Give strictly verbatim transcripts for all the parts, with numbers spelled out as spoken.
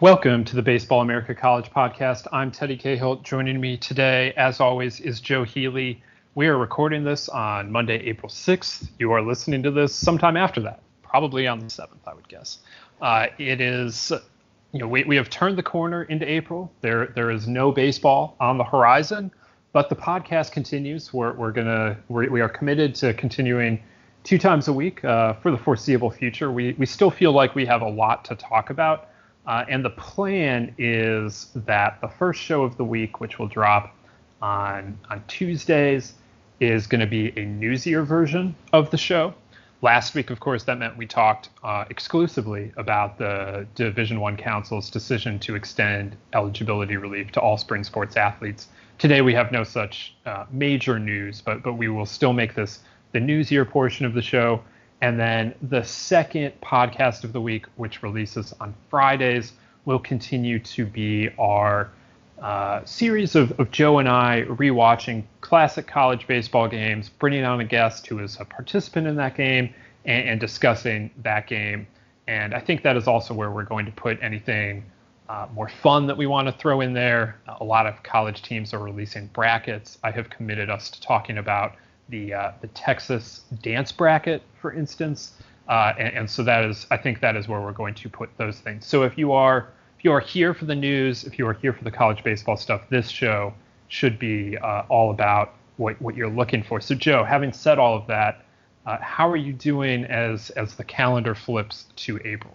Welcome to the Baseball America College Podcast. I'm Teddy Cahill. Joining me today, as always, is Joe Healy. We are recording this on Monday, April sixth. You are listening to this sometime after that, probably on the seventh, I would guess. Uh, it is, you know, we, we have turned the corner into April. There there is no baseball on the horizon, but the podcast continues. We're we're gonna we're, we are committed to continuing two times a week uh, for the foreseeable future. We we still feel like we have a lot to talk about. Uh, and the plan is that the first show of the week, which will drop on on Tuesdays, is going to be a newsier version of the show. Last week, of course, that meant we talked uh, exclusively about the Division One Council's decision to extend eligibility relief to all spring sports athletes. Today, we have no such uh, major news, but but we will still make this the newsier portion of the show. And then the second podcast of the week, which releases on Fridays, will continue to be our uh, series of, of Joe and I rewatching classic college baseball games, bringing on a guest who is a participant in that game and, and discussing that game. And I think that is also where we're going to put anything uh, more fun that we want to throw in there. A lot of college teams are releasing brackets. I have committed us to talking about the uh, the Texas dance bracket, for instance, uh, and, and so that is, I think that is where we're going to put those things. So if you are if you are here for the news, if you are here for the college baseball stuff, this show should be uh, all about what what you're looking for. So Joe, having said all of that, uh, how are you doing as as the calendar flips to April?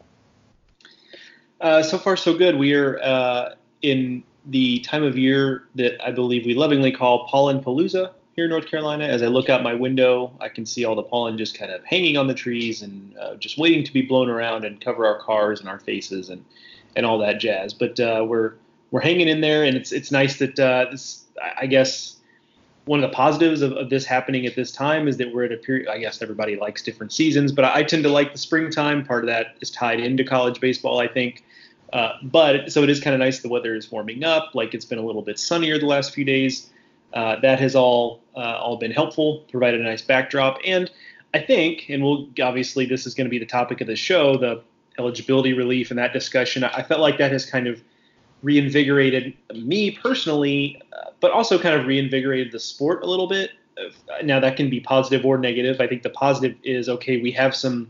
Uh, so far, so good. We are uh, in the time of year that I believe we lovingly call Pollen-palooza here in North Carolina. As I look out my window, I can see all the pollen just kind of hanging on the trees and uh, just waiting to be blown around and cover our cars and our faces and, and all that jazz. But uh, we're we're hanging in there, and it's it's nice that uh, this. I guess one of the positives of, of this happening at this time is that we're at a period. I guess everybody likes different seasons, but I tend to like the springtime. Part of that is tied into college baseball, I think. Uh, but so it is kind of nice. The weather is warming up. Like it's been a little bit sunnier the last few days. Uh, that has all uh, all been helpful, provided a nice backdrop. And I think, and we'll obviously this is going to be the topic of the show, the eligibility relief and that discussion. I felt like that has kind of reinvigorated me personally, uh, but also kind of reinvigorated the sport a little bit. Uh, now that can be positive or negative. I think the positive is, okay, we have some,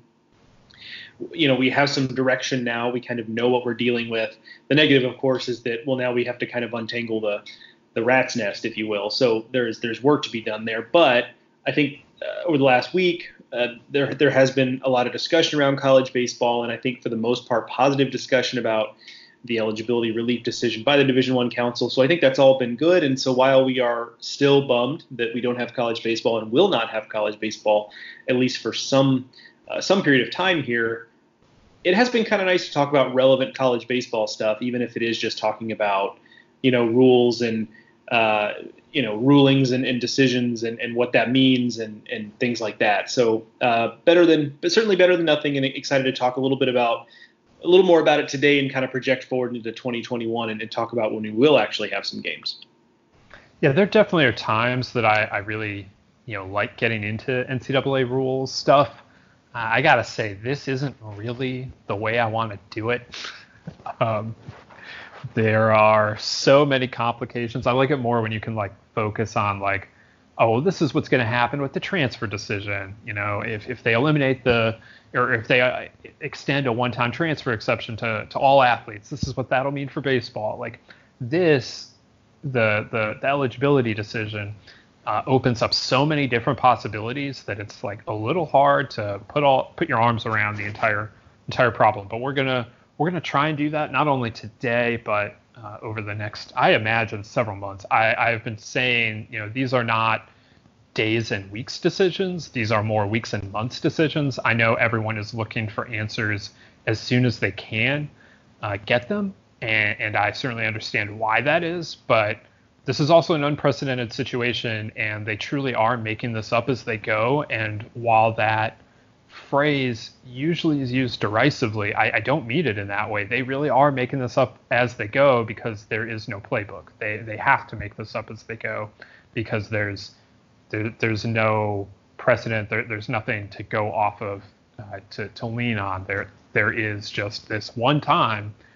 you know, we have some direction now. We kind of know what we're dealing with. The negative, of course, is that, well, now we have to kind of untangle the the rat's nest, if you will. So there's there's work to be done there. But I think uh, over the last week, uh, there there has been a lot of discussion around college baseball, and I think for the most part, positive discussion about the eligibility relief decision by the Division One Council. So I think that's all been good. And so while we are still bummed that we don't have college baseball and will not have college baseball, at least for some uh, some period of time here, it has been kind of nice to talk about relevant college baseball stuff, even if it is just talking about, you know, rules and Uh, you know, rulings and, and decisions and, and what that means and, and things like that. So uh, better than, but certainly better than nothing. And excited to talk a little bit about, a little more about it today and kind of project forward into twenty twenty-one and, and talk about when we will actually have some games. Yeah, there definitely are times that I, I really, you know, like getting into N C double A rules stuff. Uh, I gotta say, this isn't really the way I want to do it. um, There are so many complications. I like it more when you can like focus on like, oh, this is what's going to happen with the transfer decision. You know, if, if they eliminate the, or if they uh, extend a one-time transfer exception to, to all athletes, this is what that'll mean for baseball. Like this, the the, the eligibility decision uh, opens up so many different possibilities that it's like a little hard to put all put your arms around the entire entire problem. But we're gonna We're going to try and do that not only today, but uh, over the next, I imagine, several months. I, I've been saying, you know, these are not days and weeks decisions. These are more weeks and months decisions. I know everyone is looking for answers as soon as they can uh, get them. And, and I certainly understand why that is. But this is also an unprecedented situation, and they truly are making this up as they go. And while that phrase usually is used derisively, I, I don't mean it in that way. They really are making this up as they go because there is no playbook. They they have to make this up as they go because there's there, there's no precedent. There, there's nothing to go off of uh, to to lean on. There there is just this one time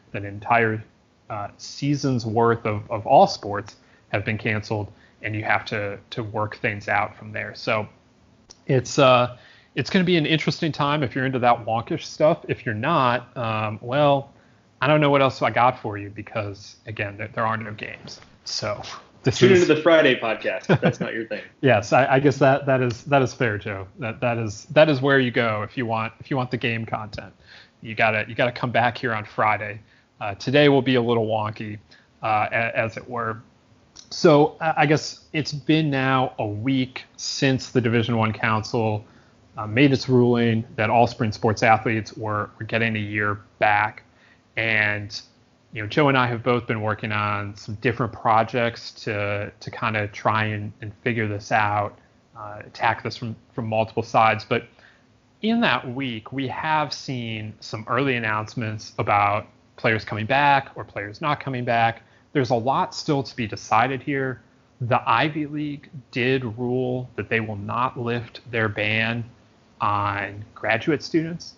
that an entire uh, season's worth of, of all sports have been canceled, and you have to to work things out from there. So it's uh it's going to be an interesting time if you're into that wonkish stuff. If you're not, um, well, I don't know what else I got for you, because again, there, there are no games. So this tune is, into the Friday podcast if that's not your thing. Yes, I, I guess that that is that is fair, Joe. That that is that is where you go if you want if you want the game content. You gotta you gotta come back here on Friday. Uh, today will be a little wonky, uh, as it were. So I guess it's been now a week since the Division One Council uh, made its ruling that all spring sports athletes were, were getting a year back. And, you know, Joe and I have both been working on some different projects to to kind of try and, and figure this out, uh, attack this from, from multiple sides. But in that week, we have seen some early announcements about players coming back or players not coming back. There's a lot still to be decided here. The Ivy League did rule that they will not lift their ban on graduate students.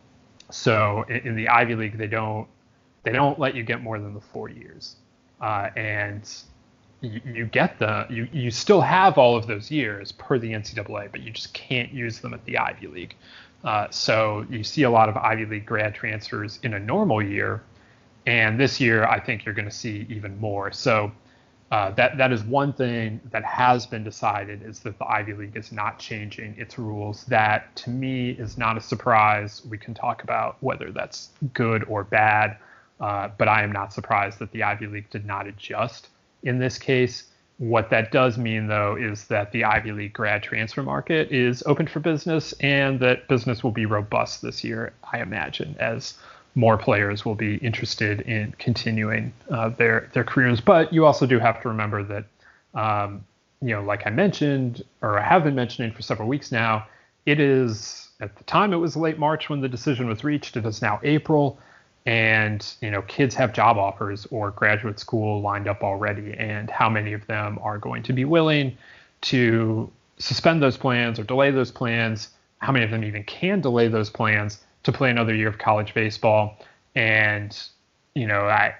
So in, in the Ivy League, they don't they don't let you get more than the four years, uh, and you, you get the you you still have all of those years per the N C double A, but you just can't use them at the Ivy League. Uh, so you see a lot of Ivy League grad transfers in a normal year. And this year, I think you're going to see even more. So uh, that that is one thing that has been decided, is that the Ivy League is not changing its rules. That, to me, is not a surprise. We can talk about whether that's good or bad, uh, but I am not surprised that the Ivy League did not adjust in this case. What that does mean, though, is that the Ivy League grad transfer market is open for business, and that business will be robust this year, I imagine, as more players will be interested in continuing uh, their their careers. But you also do have to remember that, um, you know, like I mentioned, or I have been mentioning for several weeks now, it is, at the time it was late March when the decision was reached. It is now April, and, you know, kids have job offers or graduate school lined up already. And how many of them are going to be willing to suspend those plans or delay those plans? How many of them even can delay those plans to play another year of college baseball? And, you know, I,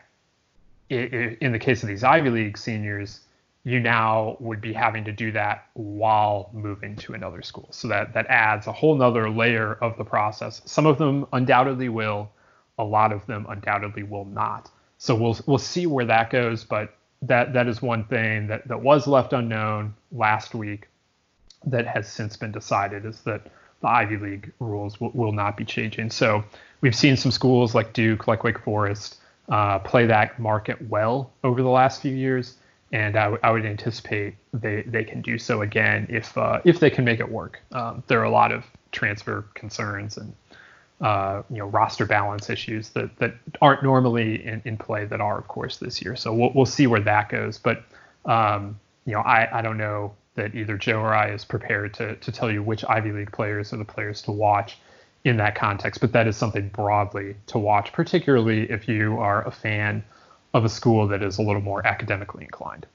it, in the case of these Ivy League seniors, you now would be having to do that while moving to another school. So that, that adds a whole nother layer of the process. Some of them undoubtedly will, a lot of them undoubtedly will not. So we'll we'll see where that goes. But that that is one thing that, that was left unknown last week that has since been decided, is that the Ivy League rules will, will not be changing. So we've seen some schools like Duke, like Wake Forest, uh, play that market well over the last few years, and I, w- I would anticipate they, they can do so again if uh, if they can make it work. Um, there are a lot of transfer concerns and uh, you know roster balance issues that, that aren't normally in, in play that are, of course, this year. So we'll we'll see where that goes. But um, you know I, I don't know that either Joe or I is prepared to to tell you which Ivy League players are the players to watch in that context. But that is something broadly to watch, particularly if you are a fan of a school that is a little more academically inclined.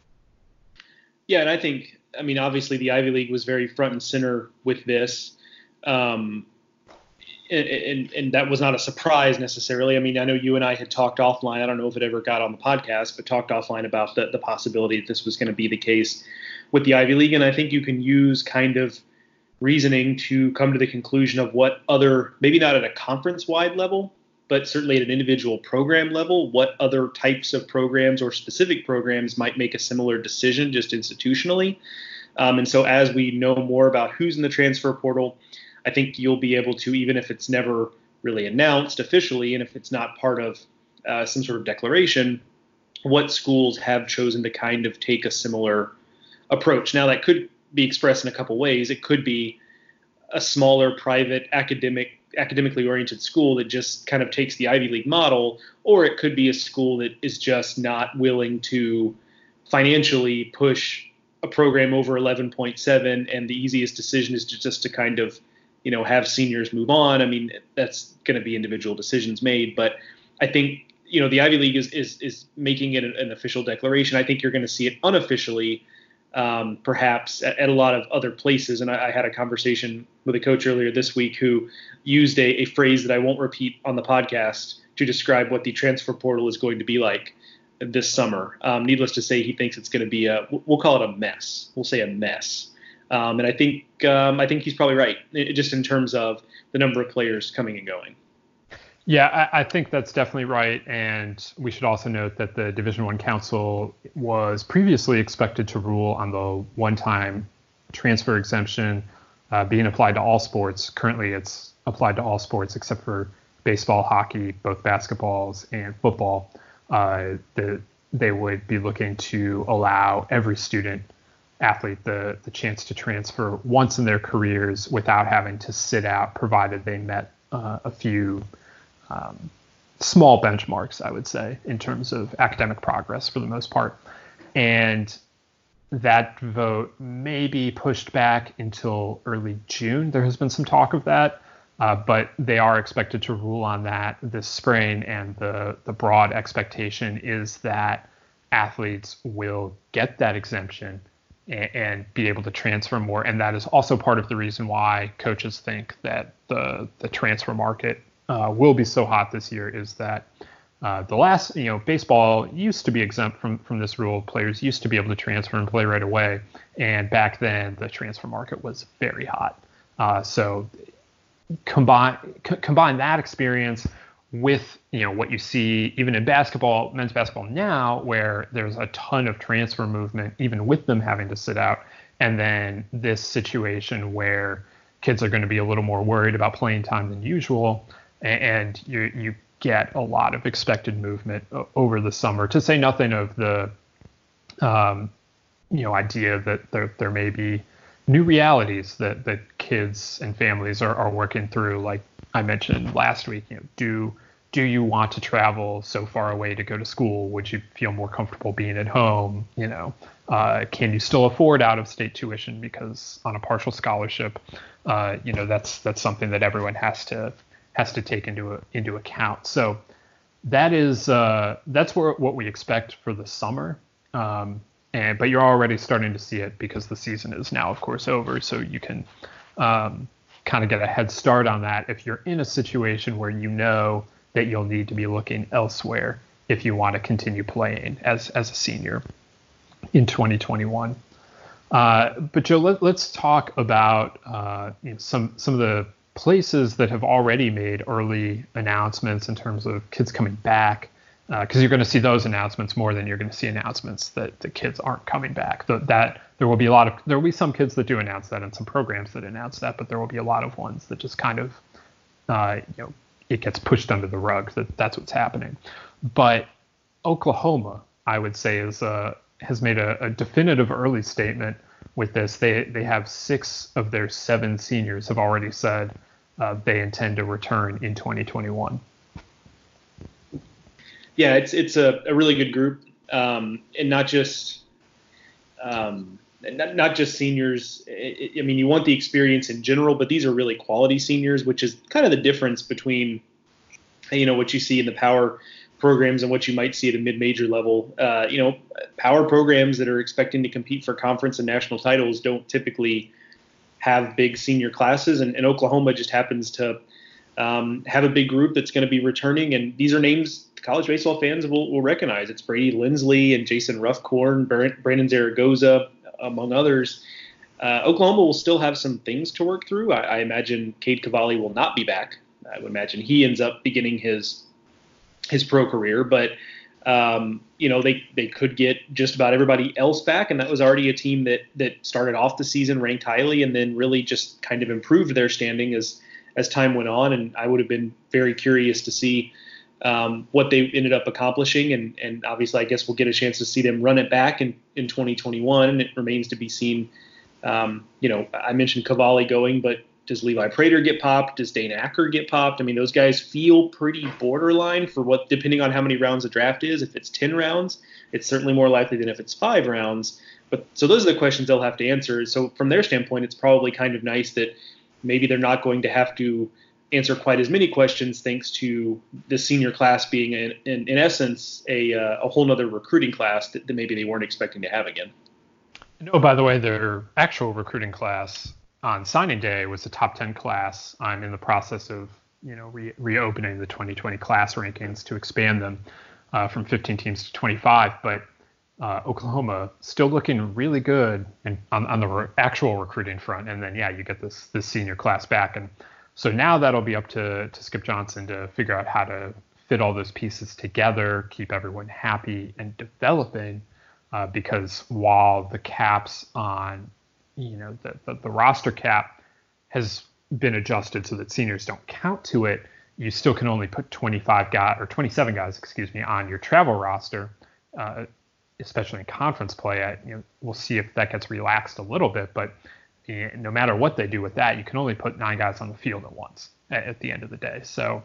Yeah, and I think, I mean, obviously the Ivy League was very front and center with this. Um, and, and, and that was not a surprise necessarily. I mean, I know you and I had talked offline. I don't know if it ever got on the podcast, but talked offline about the, the possibility that this was going to be the case with the Ivy League. And I think you can use kind of reasoning to come to the conclusion of what other, maybe not at a conference-wide level, but certainly at an individual program level, what other types of programs or specific programs might make a similar decision just institutionally. Um, and so as we know more about who's in the transfer portal, I think you'll be able to, even if it's never really announced officially, and if it's not part of uh, some sort of declaration, what schools have chosen to kind of take a similar approach. Now, that could be expressed in a couple ways. It could be a smaller, private, academic, academically oriented school that just kind of takes the Ivy League model, or it could be a school that is just not willing to financially push a program over eleven point seven, and the easiest decision is to just to kind of, you know, have seniors move on. I mean, that's going to be individual decisions made, but I think, you know, the Ivy League is is is making it an, an official declaration. I think you're going to see it unofficially, um, perhaps at, at a lot of other places. And I, I had a conversation with a coach earlier this week who used a, a phrase that I won't repeat on the podcast to describe what the transfer portal is going to be like this summer. Um, needless to say, he thinks it's going to be a, we'll call it a mess. We'll say a mess. Um, and I think um, I think he's probably right, it, just in terms of the number of players coming and going. Yeah, I, I think that's definitely right. And we should also note that the Division One Council was previously expected to rule on the one-time transfer exemption uh, being applied to all sports. Currently, it's applied to all sports except for baseball, hockey, both basketballs and football. Uh, the, they would be looking to allow every student athlete the, the chance to transfer once in their careers without having to sit out, provided they met uh, a few um, small benchmarks, I would say, in terms of academic progress for the most part. And that vote may be pushed back until early June. There has been some talk of that. Uh, but they are expected to rule on that this spring, and the, the broad expectation is that athletes will get that exemption and, and be able to transfer more. And that is also part of the reason why coaches think that the the transfer market uh, will be so hot this year, is that uh, the last, you know, baseball used to be exempt from, from this rule. Players used to be able to transfer and play right away. And back then, the transfer market was very hot. Uh, so combine c- combine that experience with, you know, what you see even in basketball, men's basketball now, where there's a ton of transfer movement, even with them having to sit out. And then this situation where kids are going to be a little more worried about playing time than usual, and, and you you get a lot of expected movement o- over the summer. To say nothing of the, um, you know, idea that there there may be new realities that, that kids and families are, are working through. Like I mentioned last week, you know, do do you want to travel so far away to go to school? Would you feel more comfortable being at home? You know, uh, can you still afford out-of-state tuition? Because on a partial scholarship, uh, you know, that's that's something that everyone has to has to take into a, into account. So that is uh, that's where, what we expect for the summer. Um, And, but you're already starting to see it because the season is now, of course, over. So you can um, kind of get a head start on that if you're in a situation where you know that you'll need to be looking elsewhere if you want to continue playing as as a senior in twenty twenty-one. Uh, but Joe, let, let's talk about uh, you know, some some of the places that have already made early announcements in terms of kids coming back. Because uh, you're going to see those announcements more than you're going to see announcements that the kids aren't coming back. The, that there will be a lot of there will be some kids that do announce that and some programs that announce that, but there will be a lot of ones that just kind of uh, you know it gets pushed under the rug that that's what's happening. But Oklahoma, I would say, is uh, has made a, a definitive early statement with this. They they have six of their seven seniors have already said uh, they intend to return in twenty twenty-one. Yeah, it's it's a, a really good group, um, and not just um, not, not just seniors. I, I mean, you want the experience in general, but these are really quality seniors, which is kind of the difference between, you know, what you see in the power programs and what you might see at a mid-major level. Uh, you know, power programs that are expecting to compete for conference and national titles don't typically have big senior classes, and, and Oklahoma just happens to um, have a big group that's going to be returning, and these are names college baseball fans will, will recognize. It's Brady Lindsley and Jason Ruffcorn, Brandon Zaragoza, among others. Uh, Oklahoma will still have some things to work through. I, I imagine Cade Cavalli will not be back. I would imagine he ends up beginning his his pro career, but um, you know they they could get just about everybody else back, and that was already a team that that started off the season ranked highly and then really just kind of improved their standing as as time went on. And I would have been very curious to see Um, what they ended up accomplishing. And, and obviously, I guess we'll get a chance to see them run it back in, in twenty twenty-one. And it remains to be seen. Um, you know, I mentioned Cavalli going, but does Levi Prater get popped? Does Dane Acker get popped? I mean, those guys feel pretty borderline for what, depending on how many rounds the draft is. If it's ten rounds, it's certainly more likely than if it's five rounds. But so those are the questions they'll have to answer. So from their standpoint, it's probably kind of nice that maybe they're not going to have to answer quite as many questions, thanks to the senior class being in, in, in essence a, uh, a whole nother recruiting class that, that maybe they weren't expecting to have again. And, oh, by the way, their actual recruiting class on signing day was a top ten class. I'm in the process of you know, re- reopening the twenty twenty class rankings to expand them uh, from fifteen teams to twenty-five. But uh, Oklahoma still looking really good and on, on the re- actual recruiting front. And then, yeah, you get this this senior class back. And so now that'll be up to, to Skip Johnson to figure out how to fit all those pieces together, keep everyone happy and developing. Uh, because while the caps on, you know, the, the, the roster cap has been adjusted so that seniors don't count to it, you still can only put twenty-five guys or twenty-seven guys, excuse me, on your travel roster, uh, especially in conference play. I, you know, we'll see if that gets relaxed a little bit, but you know, no matter what they do with that, you can only put nine guys on the field at once at, at the end of the day. So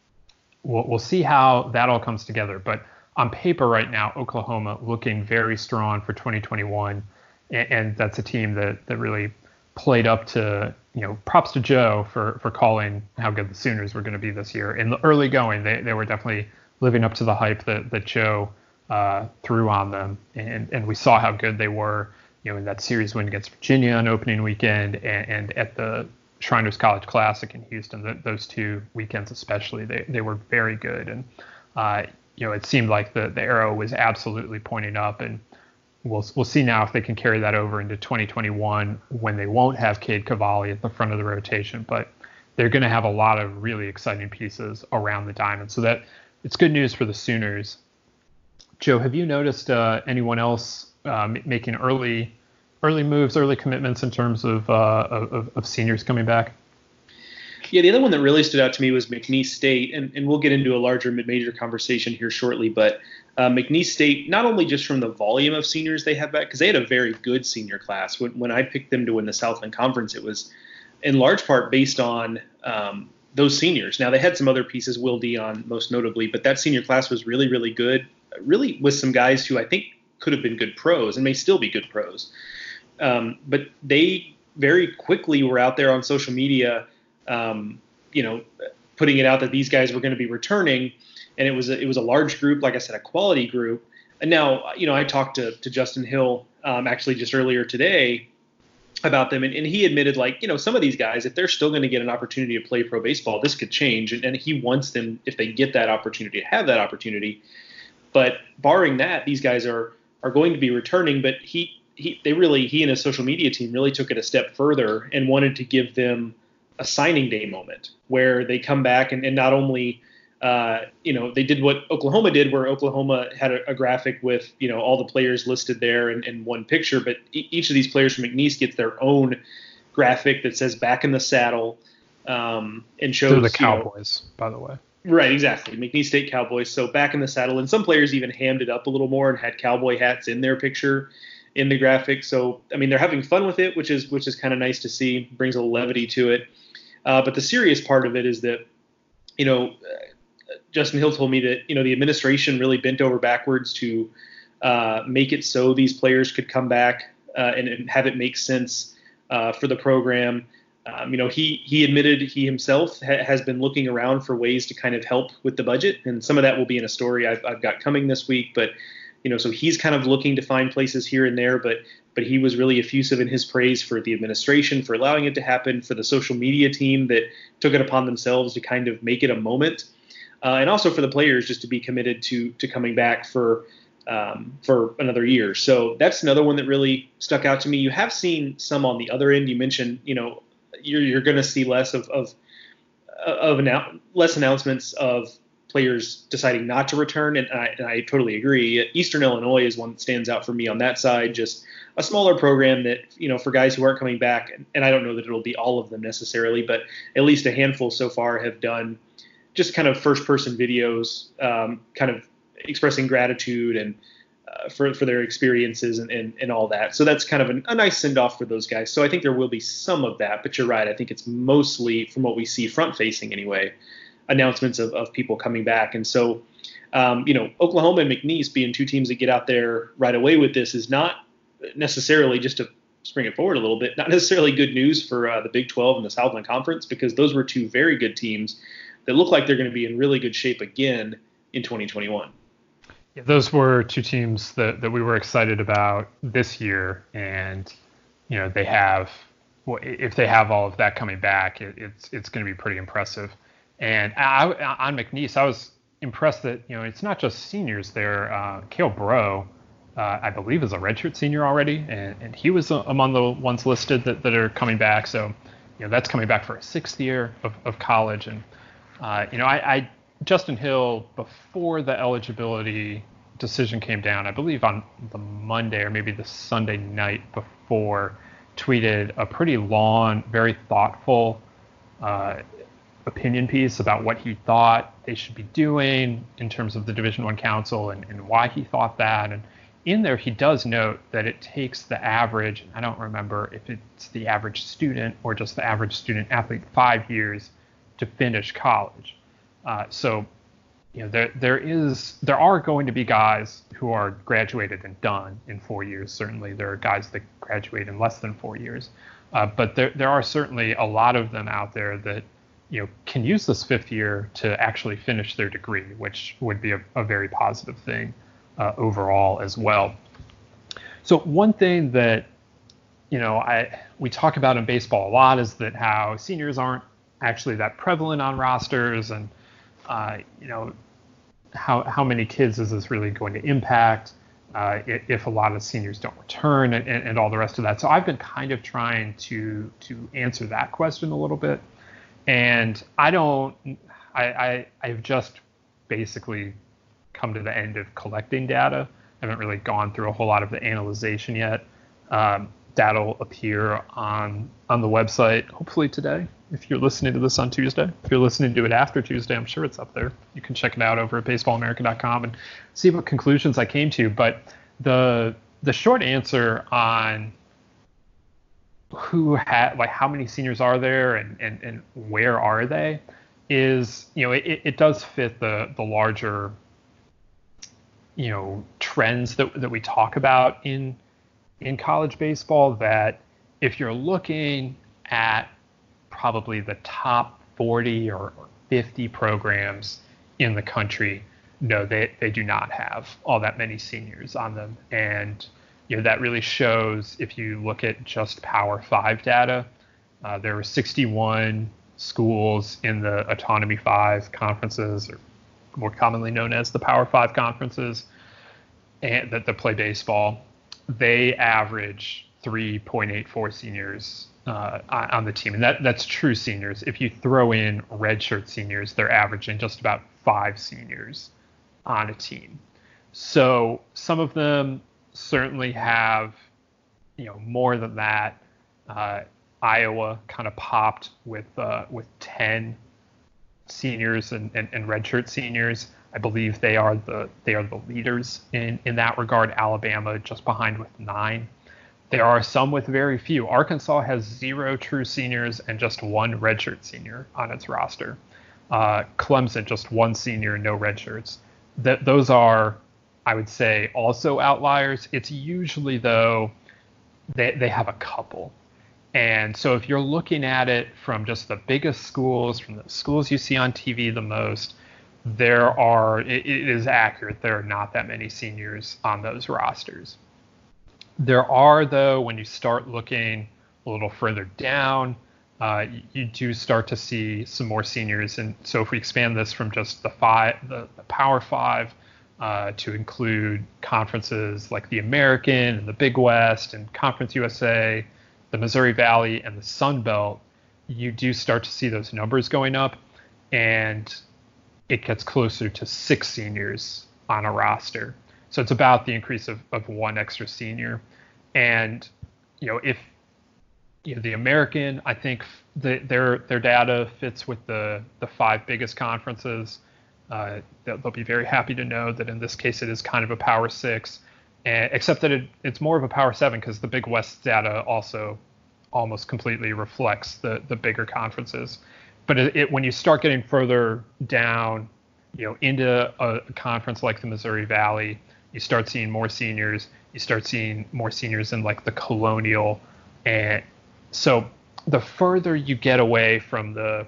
we'll, we'll see how that all comes together. But on paper right now, Oklahoma looking very strong for twenty twenty-one, and, and that's a team that, that really played up to, you know, props to Joe for, for calling how good the Sooners were going to be this year. In the early going, they, they were definitely living up to the hype that, that Joe uh, threw on them, and, and we saw how good they were, you know, in that series win against Virginia on opening weekend, and, and at the Shriners College Classic in Houston. The, those two weekends especially, they, they were very good, and uh, you know, it seemed like the, the arrow was absolutely pointing up, and we'll we'll see now if they can carry that over into twenty twenty-one when they won't have Cade Cavalli at the front of the rotation. But they're going to have a lot of really exciting pieces around the diamond, so that it's good news for the Sooners. Joe, have you noticed uh, anyone else uh, making early early moves, early commitments in terms of, uh, of of seniors coming back? Yeah, the other one that really stood out to me was McNeese State, and, and we'll get into a larger mid-major conversation here shortly, but uh, McNeese State, not only just from the volume of seniors they have back, because they had a very good senior class. When, when I picked them to win the Southland Conference, it was in large part based on um, those seniors. Now, they had some other pieces, Will Dion most notably, but that senior class was really, really good, really with some guys who I think could have been good pros and may still be good pros. Um, but they very quickly were out there on social media, Um, you know, putting it out that these guys were going to be returning, and it was a, it was a large group, like I said, a quality group. And now, you know, I talked to to Justin Hill um, actually just earlier today about them, and, and he admitted, like, you know, some of these guys, if they're still going to get an opportunity to play pro baseball, this could change, and, and he wants them, if they get that opportunity, to have that opportunity. But barring that, these guys are are going to be returning. But he he they really he and his social media team really took it a step further and wanted to give them a signing day moment where they come back and, and not only, uh, you know, they did what Oklahoma did, where Oklahoma had a, a graphic with, you know, all the players listed there in, in one picture, but e- each of these players from McNeese gets their own graphic that says "back in the saddle," um, and shows They're the Cowboys, you know, by the way. Right, exactly. McNeese State Cowboys. So back in the saddle, and some players even hammed it up a little more and had cowboy hats in their picture in the graphic. So I mean, they're having fun with it, which is which is kind of nice to see. Brings a little levity to it. Uh, but the serious part of it is that, you know, uh, Justin Hill told me that, you know, the administration really bent over backwards to uh, make it so these players could come back uh, and, and have it make sense uh, for the program. Um, you know, he he admitted he himself ha- has been looking around for ways to kind of help with the budget. And some of that will be in a story I've, I've got coming this week. But, you know, so he's kind of looking to find places here and there. But but he was really effusive in his praise for the administration for allowing it to happen, for the social media team that took it upon themselves to kind of make it a moment, uh, and also for the players just to be committed to to coming back for um, for another year. So that's another one that really stuck out to me. You have seen some on the other end. You mentioned, you know, you're you're going to see less of of of annou- less announcements of players deciding not to return, and I, and I totally agree. Eastern Illinois is one that stands out for me on that side. Just a smaller program that, you know, for guys who aren't coming back, and, and I don't know that it'll be all of them necessarily, but at least a handful so far have done just kind of first-person videos, um, kind of expressing gratitude and uh, for for their experiences and, and, and all that. So that's kind of an, a nice send-off for those guys. So I think there will be some of that, but you're right. I think it's mostly, from what we see front-facing anyway, announcements of, of people coming back. And so, um, you know, Oklahoma and McNeese being two teams that get out there right away with this is not necessarily, just to spring it forward a little bit, not necessarily good news for uh, the Big twelve and the Southland Conference, because those were two very good teams that look like they're going to be in really good shape again in twenty twenty-one. Yeah, those were two teams that, that we were excited about this year, and you know, they have, well, if they have all of that coming back, it, it's it's going to be pretty impressive. And I, on McNeese, I was impressed that, you know, it's not just seniors there. Uh, Cale Bro, uh, I believe, is a redshirt senior already, and, and he was uh, among the ones listed that, that are coming back. So, you know, that's coming back for a sixth year of, of college. And, uh, you know, I, I Justin Hill, before the eligibility decision came down, I believe on the Monday or maybe the Sunday night before, tweeted a pretty long, very thoughtful uh, opinion piece about what he thought they should be doing in terms of the Division One Council and, and why he thought that. And in there, he does note that it takes the average, I don't remember if it's the average student or just the average student athlete, five years to finish college. Uh, so, you know, there there is there are going to be guys who are graduated and done in four years. Certainly, there are guys that graduate in less than four years, uh, but there there are certainly a lot of them out there that, you know, can use this fifth year to actually finish their degree, which would be a, a very positive thing uh, overall as well. So one thing that, you know, I we talk about in baseball a lot is that how seniors aren't actually that prevalent on rosters, and uh, you know, how how many kids is this really going to impact uh, if, if a lot of seniors don't return, and, and all the rest of that. So I've been kind of trying to to answer that question a little bit. And I don't, I, I, I've just basically come to the end of collecting data. I haven't really gone through a whole lot of the analyzation yet. Um, that'll appear on on the website hopefully today. If you're listening to this on Tuesday, if you're listening to it after Tuesday, I'm sure it's up there. You can check it out over at baseball america dot com and see what conclusions I came to. But the the short answer on who had, like, how many seniors are there and, and, and where are they is, you know, it, it does fit the the larger, you know, trends that that we talk about in in college baseball, that if you're looking at probably the top forty or fifty programs in the country, no, they, they do not have all that many seniors on them. And, you know, that really shows if you look at just Power Five data. Uh, there were sixty-one schools in the Autonomy Five conferences, or more commonly known as the Power Five conferences, and that, that play baseball. They average three point eight four seniors uh, on the team, and that that's true seniors. If you throw in redshirt seniors, they're averaging just about five seniors on a team. So some of them certainly have, you know, more than that. Uh, Iowa kind of popped with uh, with ten seniors and, and, and redshirt seniors. I believe they are the they are the leaders in, in that regard. Alabama just behind with nine. There are some with very few. Arkansas has zero true seniors and just one redshirt senior on its roster. Uh, Clemson, just one senior, no redshirts. That those are, I would say, also outliers. It's usually, though, they they have a couple. And so if you're looking at it from just the biggest schools, from the schools you see on T V the most, there are, it, it is accurate, there are not that many seniors on those rosters. There are, though, when you start looking a little further down, uh, you, you do start to see some more seniors. And so if we expand this from just the five, the, the Power Five, uh, to include conferences like the American and the Big West and Conference U S A, the Missouri Valley and the Sun Belt, you do start to see those numbers going up, and it gets closer to six seniors on a roster. So it's about the increase of, of one extra senior. And, you know, if, you know, the American, I think the, their their data fits with the, the five biggest conferences. Uh, they'll, they'll be very happy to know that in this case it is kind of a Power Six, and, except that it, it's more of a Power Seven, because the Big West data also almost completely reflects the, the bigger conferences. But it, it, when you start getting further down, you know, into a, a conference like the Missouri Valley, you start seeing more seniors. You start seeing more seniors in like the Colonial, and so the further you get away from the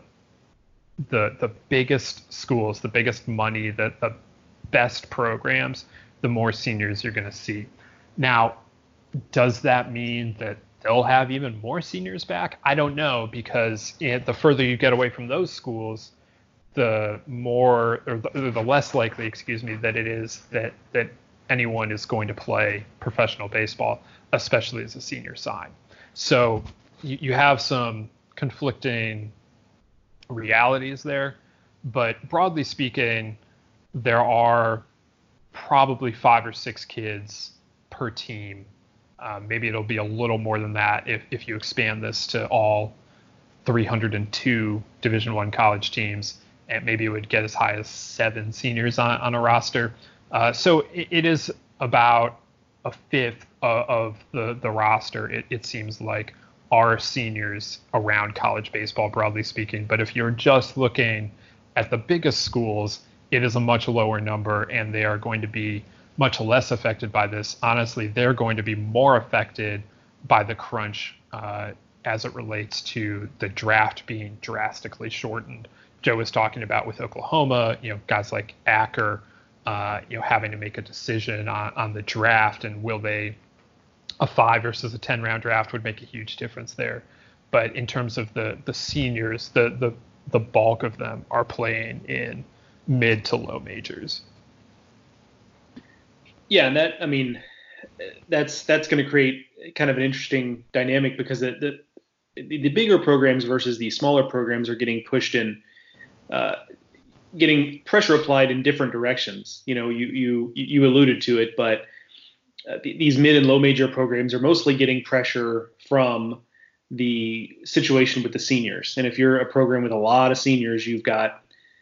the the biggest schools, the biggest money, the the best programs, the more seniors you're going to see. Now, does that mean that they'll have even more seniors back? I don't know, because it, the further you get away from those schools, the more or the, the less likely, excuse me, that it is that that anyone is going to play professional baseball, especially as a senior sign. So you, you have some conflicting realities there, but broadly speaking, there are probably five or six kids per team. Um, maybe it'll be a little more than that if, if you expand this to all three hundred two Division One college teams, and maybe it would get as high as seven seniors on, on a roster. Uh, so it, it is about a fifth of, of the, the roster, it, it seems like, are seniors around college baseball, broadly speaking. But if you're just looking at the biggest schools, it is a much lower number, and they are going to be much less affected by this. Honestly, they're going to be more affected by the crunch uh, as it relates to the draft being drastically shortened. Joe was talking about with Oklahoma, you know, guys like Acker, uh, you know, having to make a decision on, on the draft, and will they, a five versus a ten round draft would make a huge difference there. But in terms of the the seniors, the the the bulk of them are playing in mid to low majors. Yeah, and that, I mean, that's that's going to create kind of an interesting dynamic, because the, the the bigger programs versus the smaller programs are getting pushed in, uh, getting pressure applied in different directions. You know, you you you alluded to it, but uh, these mid and low major programs are mostly getting pressure from the situation with the seniors. And if you're a program with a lot of seniors, you've got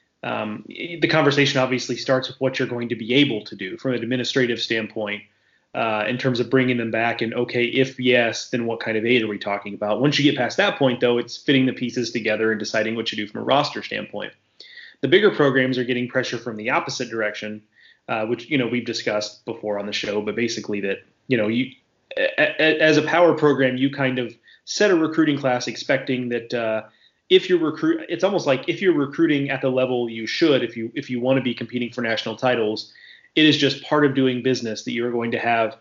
um, the conversation obviously starts with what you're going to be able to do from an administrative standpoint. Uh, in terms of bringing them back, and okay, if yes, then what kind of aid are we talking about? Once you get past that point, though, it's fitting the pieces together and deciding what you do from a roster standpoint. The bigger programs are getting pressure from the opposite direction, uh, which, you know, we've discussed before on the show, but basically that, you know, you a, a, as a power program, you kind of set a recruiting class expecting that uh, if you're recruit, it's almost like if you're recruiting at the level you should, if you if you want to be competing for national titles, it is just part of doing business that you're going to have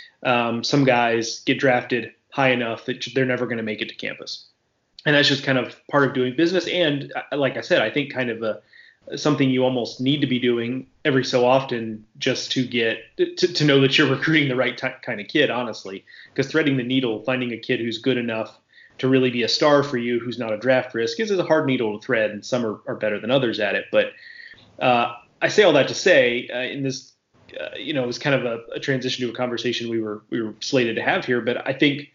um, some guys get drafted high enough that they're never going to make it to campus. And that's just kind of part of doing business. And like I said, I think kind of a, something you almost need to be doing every so often just to get to, to know that you're recruiting the right t- kind of kid, honestly, because threading the needle, finding a kid who's good enough to really be a star for you, who's not a draft risk, is a hard needle to thread, and some are, are better than others at it. But uh, I say all that to say, uh, in this, uh, you know, it was kind of a, a transition to a conversation we were we were slated to have here. But I think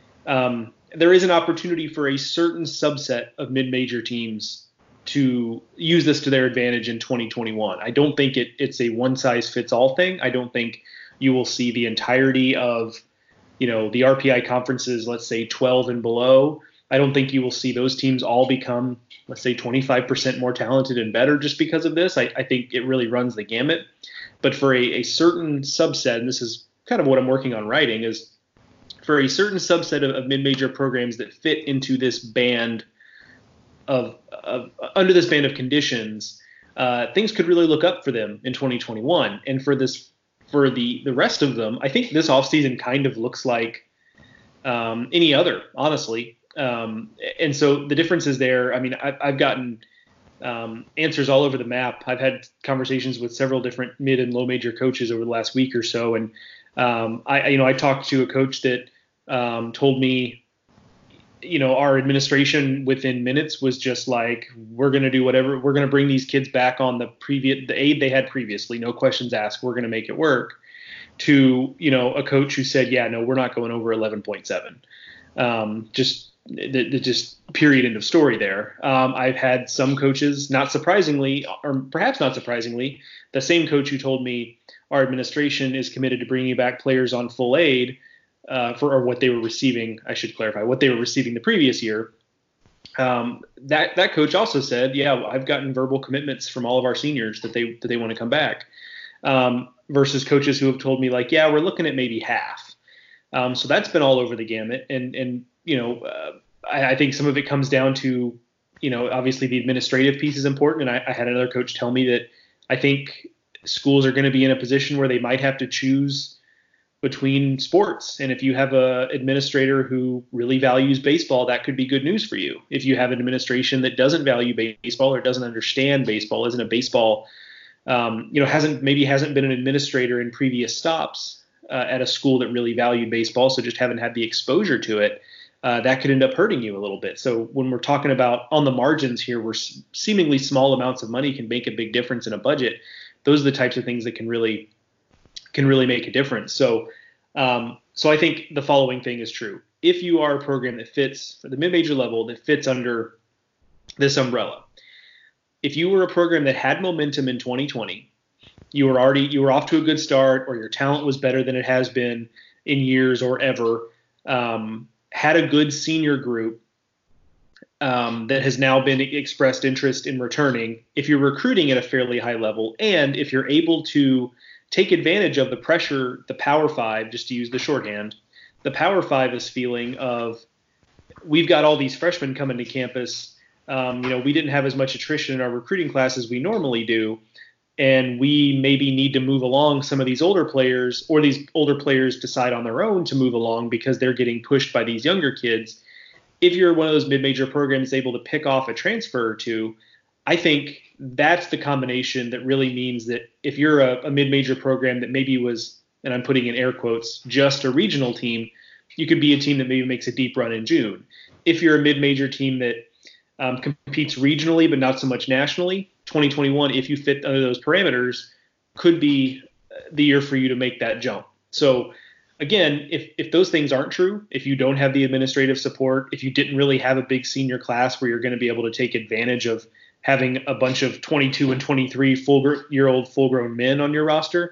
um, there is an opportunity for a certain subset of mid-major teams to use this to their advantage in twenty twenty-one. I don't think it it's a one-size-fits-all thing. I don't think you will see the entirety of, you know, the R P I conferences, let's say twelve and below. I don't think you will see those teams all become, let's say, twenty-five percent more talented and better just because of this. I, I think it really runs the gamut. But for a, a certain subset, and this is kind of what I'm working on writing, is for a certain subset of, of mid-major programs that fit into this band of, of under this band of conditions, uh, things could really look up for them in twenty twenty-one. And for this, for the the rest of them, I think this offseason kind of looks like um, any other, honestly. Um, and so the difference is there. I mean, I've, I've gotten um, answers all over the map. I've had conversations with several different mid and low major coaches over the last week or so. And um, I, you know, I talked to a coach that um, told me, you know, our administration within minutes was just like, we're going to do whatever. We're going to bring these kids back on the previous, the aid they had previously. No questions asked. We're going to make it work. To, you know, a coach who said, yeah, no, we're not going over eleven point seven. Um, just, The, the just period, end of story there. Um, I've had some coaches, not surprisingly, or perhaps not surprisingly, the same coach who told me our administration is committed to bringing back players on full aid uh, for or what they were receiving. I should clarify what they were receiving the previous year. Um, that that coach also said, yeah, I've gotten verbal commitments from all of our seniors that they that they want to come back. Um, versus coaches who have told me like, yeah, we're looking at maybe half. Um, so that's been all over the gamut, and and. You know, uh, I, I think some of it comes down to, you know, obviously the administrative piece is important. And I, I had another coach tell me that I think schools are going to be in a position where they might have to choose between sports. And if you have a administrator who really values baseball, that could be good news for you. If you have an administration that doesn't value baseball or doesn't understand baseball, isn't a baseball, um, you know, hasn't maybe hasn't been an administrator in previous stops uh, at a school that really valued baseball, so just haven't had the exposure to it, uh, that could end up hurting you a little bit. So when we're talking about on the margins here, where seemingly small amounts of money can make a big difference in a budget, those are the types of things that can really can really make a difference. So, um, so I think the following thing is true. If you are a program that fits for the mid-major level, that fits under this umbrella, if you were a program that had momentum in twenty twenty, you were already, you were off to a good start, or your talent was better than it has been in years or ever, um, had a good senior group, um, that has now been expressed interest in returning, if you're recruiting at a fairly high level, and if you're able to take advantage of the pressure the Power Five, just to use the shorthand, the Power Five is feeling of, we've got all these freshmen coming to campus. Um, you know, we didn't have as much attrition in our recruiting class as we normally do, and we maybe need to move along some of these older players, or these older players decide on their own to move along because they're getting pushed by these younger kids. If you're one of those mid-major programs able to pick off a transfer or two, I think that's the combination that really means that if you're a, a mid-major program that maybe was, and I'm putting in air quotes, just a regional team, you could be a team that maybe makes a deep run in June. If you're a mid-major team that um, competes regionally but not so much nationally, twenty twenty-one, if you fit under those parameters, could be the year for you to make that jump. So again, if, if those things aren't true, if you don't have the administrative support, if you didn't really have a big senior class where you're going to be able to take advantage of having a bunch of twenty-two and twenty-three full year old full grown men on your roster,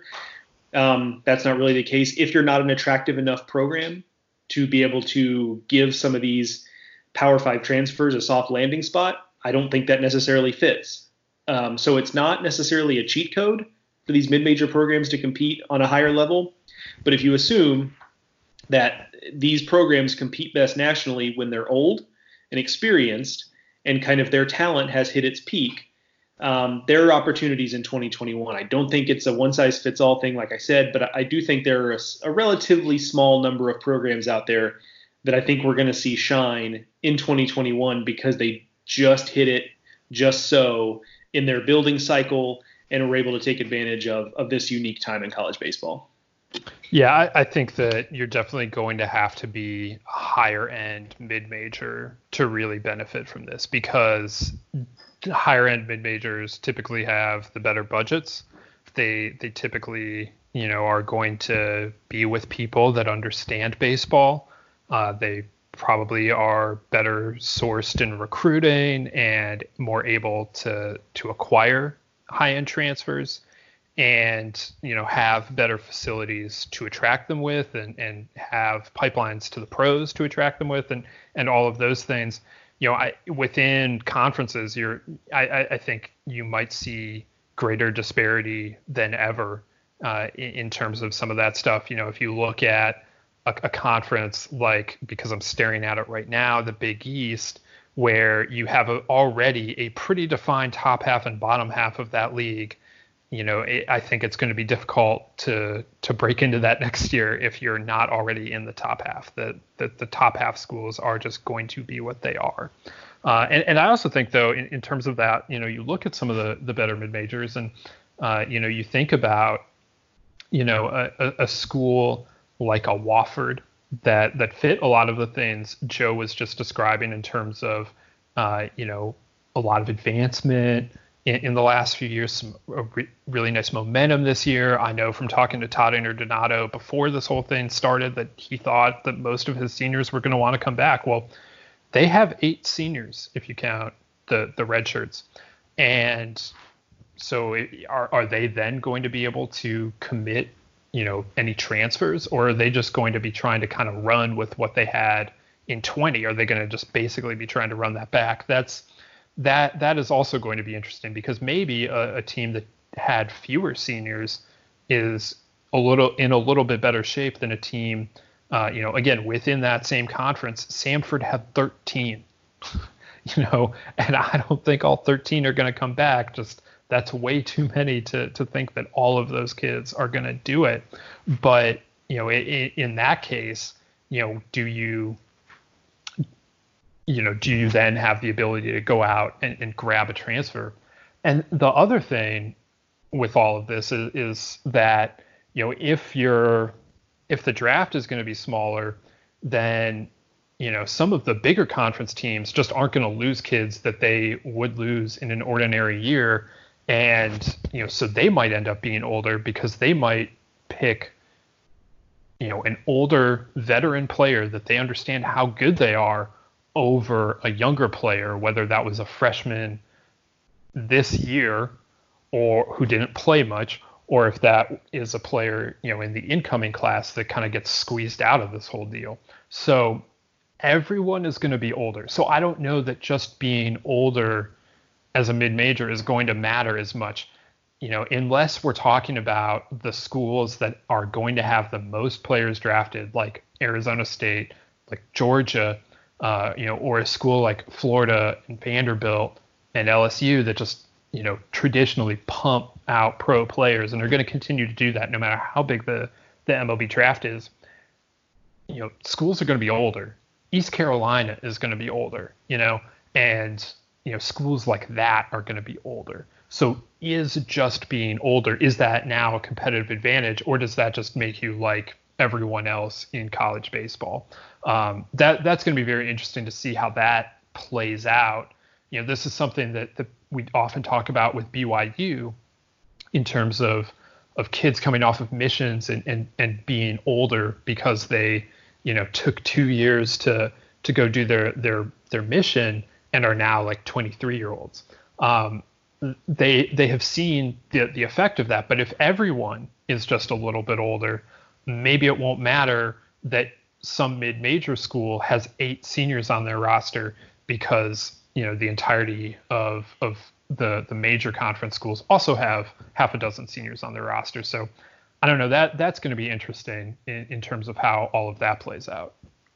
um, that's not really the case. If you're not an attractive enough program to be able to give some of these Power Five transfers a soft landing spot, I don't think that necessarily fits. Um, so it's not necessarily a cheat code for these mid-major programs to compete on a higher level. But if you assume that these programs compete best nationally when they're old and experienced, and kind of their talent has hit its peak, um, there are opportunities in twenty twenty-one. I don't think it's a one-size-fits-all thing, like I said, but I do think there are a, a relatively small number of programs out there that I think we're going to see shine in twenty twenty-one because they just hit it just so in their building cycle and were able to take advantage of, of this unique time in college baseball. Yeah, I, I think that you're definitely going to have to be a higher end mid-major to really benefit from this, because higher end mid-majors typically have the better budgets. They they typically, you know, are going to be with people that understand baseball. Uh, they probably are better sourced in recruiting and more able to to acquire high-end transfers, and, you know, have better facilities to attract them with, and, and have pipelines to the pros to attract them with, and, and all of those things. You know, I, within conferences, you're, I, I think you might see greater disparity than ever uh, in, in terms of some of that stuff. You know, if you look at a, a conference like, because I'm staring at it right now, the Big East, where you have a, already a pretty defined top half and bottom half of that league. You know, it, I think it's going to be difficult to to break into that next year if you're not already in the top half. That the, the top half schools are just going to be what they are. Uh, and, and I also think, though, in, in terms of that, you know, you look at some of the, the better mid-majors, and, uh, you know, you think about, you know, a, a school like a Wofford that that fit a lot of the things Joe was just describing in terms of, uh, you know, a lot of advancement in, in the last few years, some re- really nice momentum this year. I know from talking to Todd Interdonato before this whole thing started that he thought that most of his seniors were going to want to come back. Well, they have eight seniors if you count the the red shirts, and so it, are are they then going to be able to commit, you know, any transfers, or are they just going to be trying to kind of run with what they had in twenty? Are they going to just basically be trying to run that back? That's that that is also going to be interesting, because maybe a, a team that had fewer seniors is a little in a little bit better shape than a team, uh, you know, again, within that same conference. Samford had thirteen, you know, and I don't think all thirteen are going to come back. Just that's way too many to to think that all of those kids are going to do it. But, you know, in, in that case, you know, do you, you know, do you then have the ability to go out and, and grab a transfer? And the other thing with all of this is, is that, you know, if you're, if the draft is going to be smaller, then, you know, some of the bigger conference teams just aren't going to lose kids that they would lose in an ordinary year. And, you know, so they might end up being older because they might pick, you know, an older veteran player that they understand how good they are over a younger player, whether that was a freshman this year or who didn't play much, or if that is a player, you know, in the incoming class that kind of gets squeezed out of this whole deal. So everyone is going to be older. So I don't know that just being older as a mid-major is going to matter as much, you know, unless we're talking about the schools that are going to have the most players drafted, like Arizona State, like Georgia, uh, you know, or a school like Florida and Vanderbilt and L S U that just, you know, traditionally pump out pro players and are going to continue to do that no matter how big the, the M L B draft is. You know, schools are going to be older. East Carolina is going to be older, you know, and, you know, schools like that are going to be older. So is just being older, is that now a competitive advantage, or does that just make you like everyone else in college baseball? Um, that that's going to be very interesting to see how that plays out. You know, this is something that, that we often talk about with B Y U in terms of of kids coming off of missions and, and, and being older because they, you know, took two years to to go do their their their mission and are now like twenty-three year olds. Um, they they have seen the the effect of that. But if everyone is just a little bit older, maybe it won't matter that some mid-major school has eight seniors on their roster because, you know, the entirety of of the the major conference schools also have half a dozen seniors on their roster. So I don't know, that that's going to be interesting in, in terms of how all of that plays out.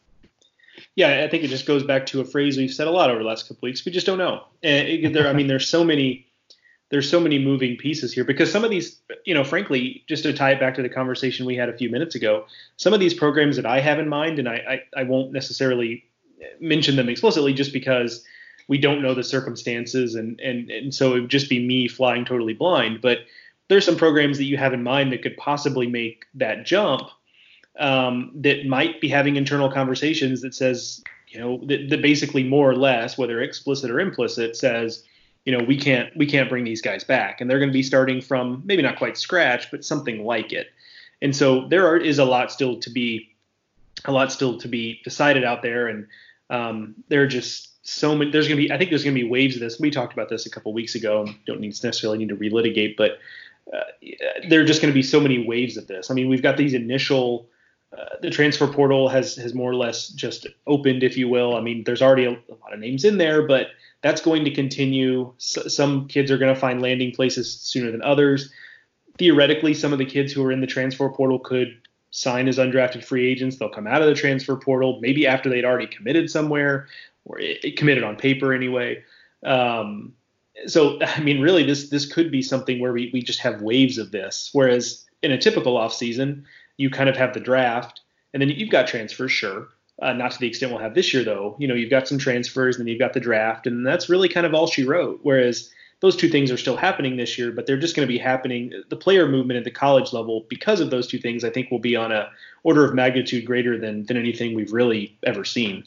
Yeah, I think it just goes back to a phrase we've said a lot over the last couple of weeks. We just don't know. And it, there, I mean, there's so many there's so many moving pieces here because some of these, you know, frankly, just to tie it back to the conversation we had a few minutes ago, some of these programs that I have in mind, and I I, I won't necessarily mention them explicitly just because we don't know the circumstances, and and and so it would just be me flying totally blind. But there's some programs that you have in mind that could possibly make that jump, um, that might be having internal conversations that says, you know, that, that basically more or less, whether explicit or implicit, says, you know, we can't we can't bring these guys back, and they're going to be starting from maybe not quite scratch, but something like it. And so there are, is a lot still to be a lot still to be decided out there, and um, there are just so many. There's going to be I think there's going to be waves of this. We talked about this a couple of weeks ago, and don't need necessarily need to relitigate, but uh, there are just going to be so many waves of this. I mean, we've got these initial. Uh, the transfer portal has has more or less just opened, if you will. I mean, there's already a, a lot of names in there, but that's going to continue. S- some kids are going to find landing places sooner than others. Theoretically, some of the kids who are in the transfer portal could sign as undrafted free agents. They'll come out of the transfer portal maybe after they'd already committed somewhere, or it, it committed on paper anyway. Um, so, I mean, really, this this could be something where we, we just have waves of this, whereas in a typical offseason, you kind of have the draft, and then you've got transfers, sure. Uh, not to the extent we'll have this year, though. You know, you've got some transfers, and then you've got the draft, and that's really kind of all she wrote. Whereas those two things are still happening this year, but they're just going to be happening. The player movement at the college level, because of those two things, I think will be on a order of magnitude greater than than anything we've really ever seen.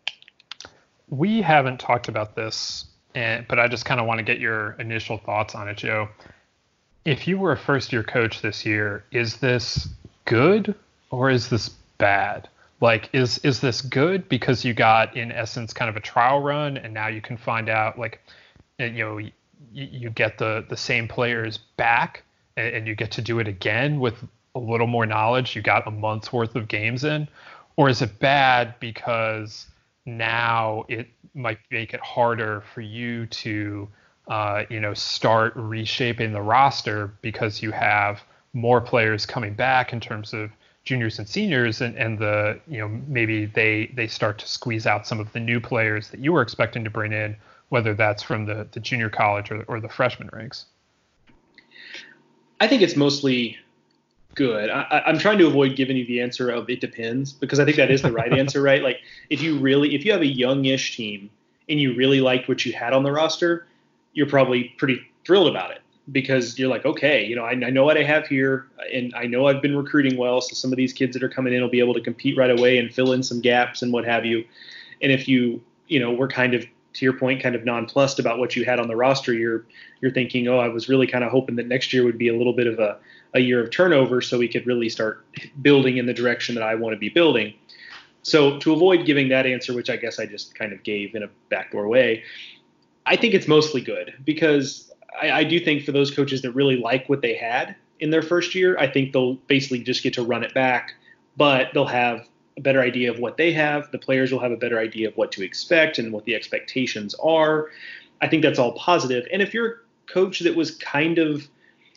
We haven't talked about this, and, but I just kind of want to get your initial thoughts on it, Joe. If you were a first-year coach this year, is this good or is this bad? Like, is is this good because you got, in essence, kind of a trial run, and now you can find out, like, you know, you, you get the, the same players back, and, and you get to do it again with a little more knowledge. You got a month's worth of games in. Or is it bad because now it might make it harder for you to, uh, you know, start reshaping the roster because you have more players coming back in terms of juniors and seniors, and, and the, you know, maybe they they start to squeeze out some of the new players that you were expecting to bring in, whether that's from the, the junior college or, or the freshman ranks? I think it's mostly good. I, I- I'm trying to avoid giving you the answer of it depends, because I think that is the right answer, right? Like if you really, if you have a youngish team and you really liked what you had on the roster, you're probably pretty thrilled about it, because you're like, okay, you know, I, I know what I have here, and I know I've been recruiting well, so some of these kids that are coming in will be able to compete right away and fill in some gaps and what have you. And if you, you know, were kind of, to your point, kind of nonplussed about what you had on the roster, you're you're thinking, oh, I was really kind of hoping that next year would be a little bit of a, a year of turnover, so we could really start building in the direction that I want to be building. So to avoid giving that answer, which I guess I just kind of gave in a backdoor way, I think it's mostly good, because I, I do think for those coaches that really like what they had in their first year, I think they'll basically just get to run it back, but they'll have a better idea of what they have. The players will have a better idea of what to expect and what the expectations are. I think that's all positive. And if you're a coach that was kind of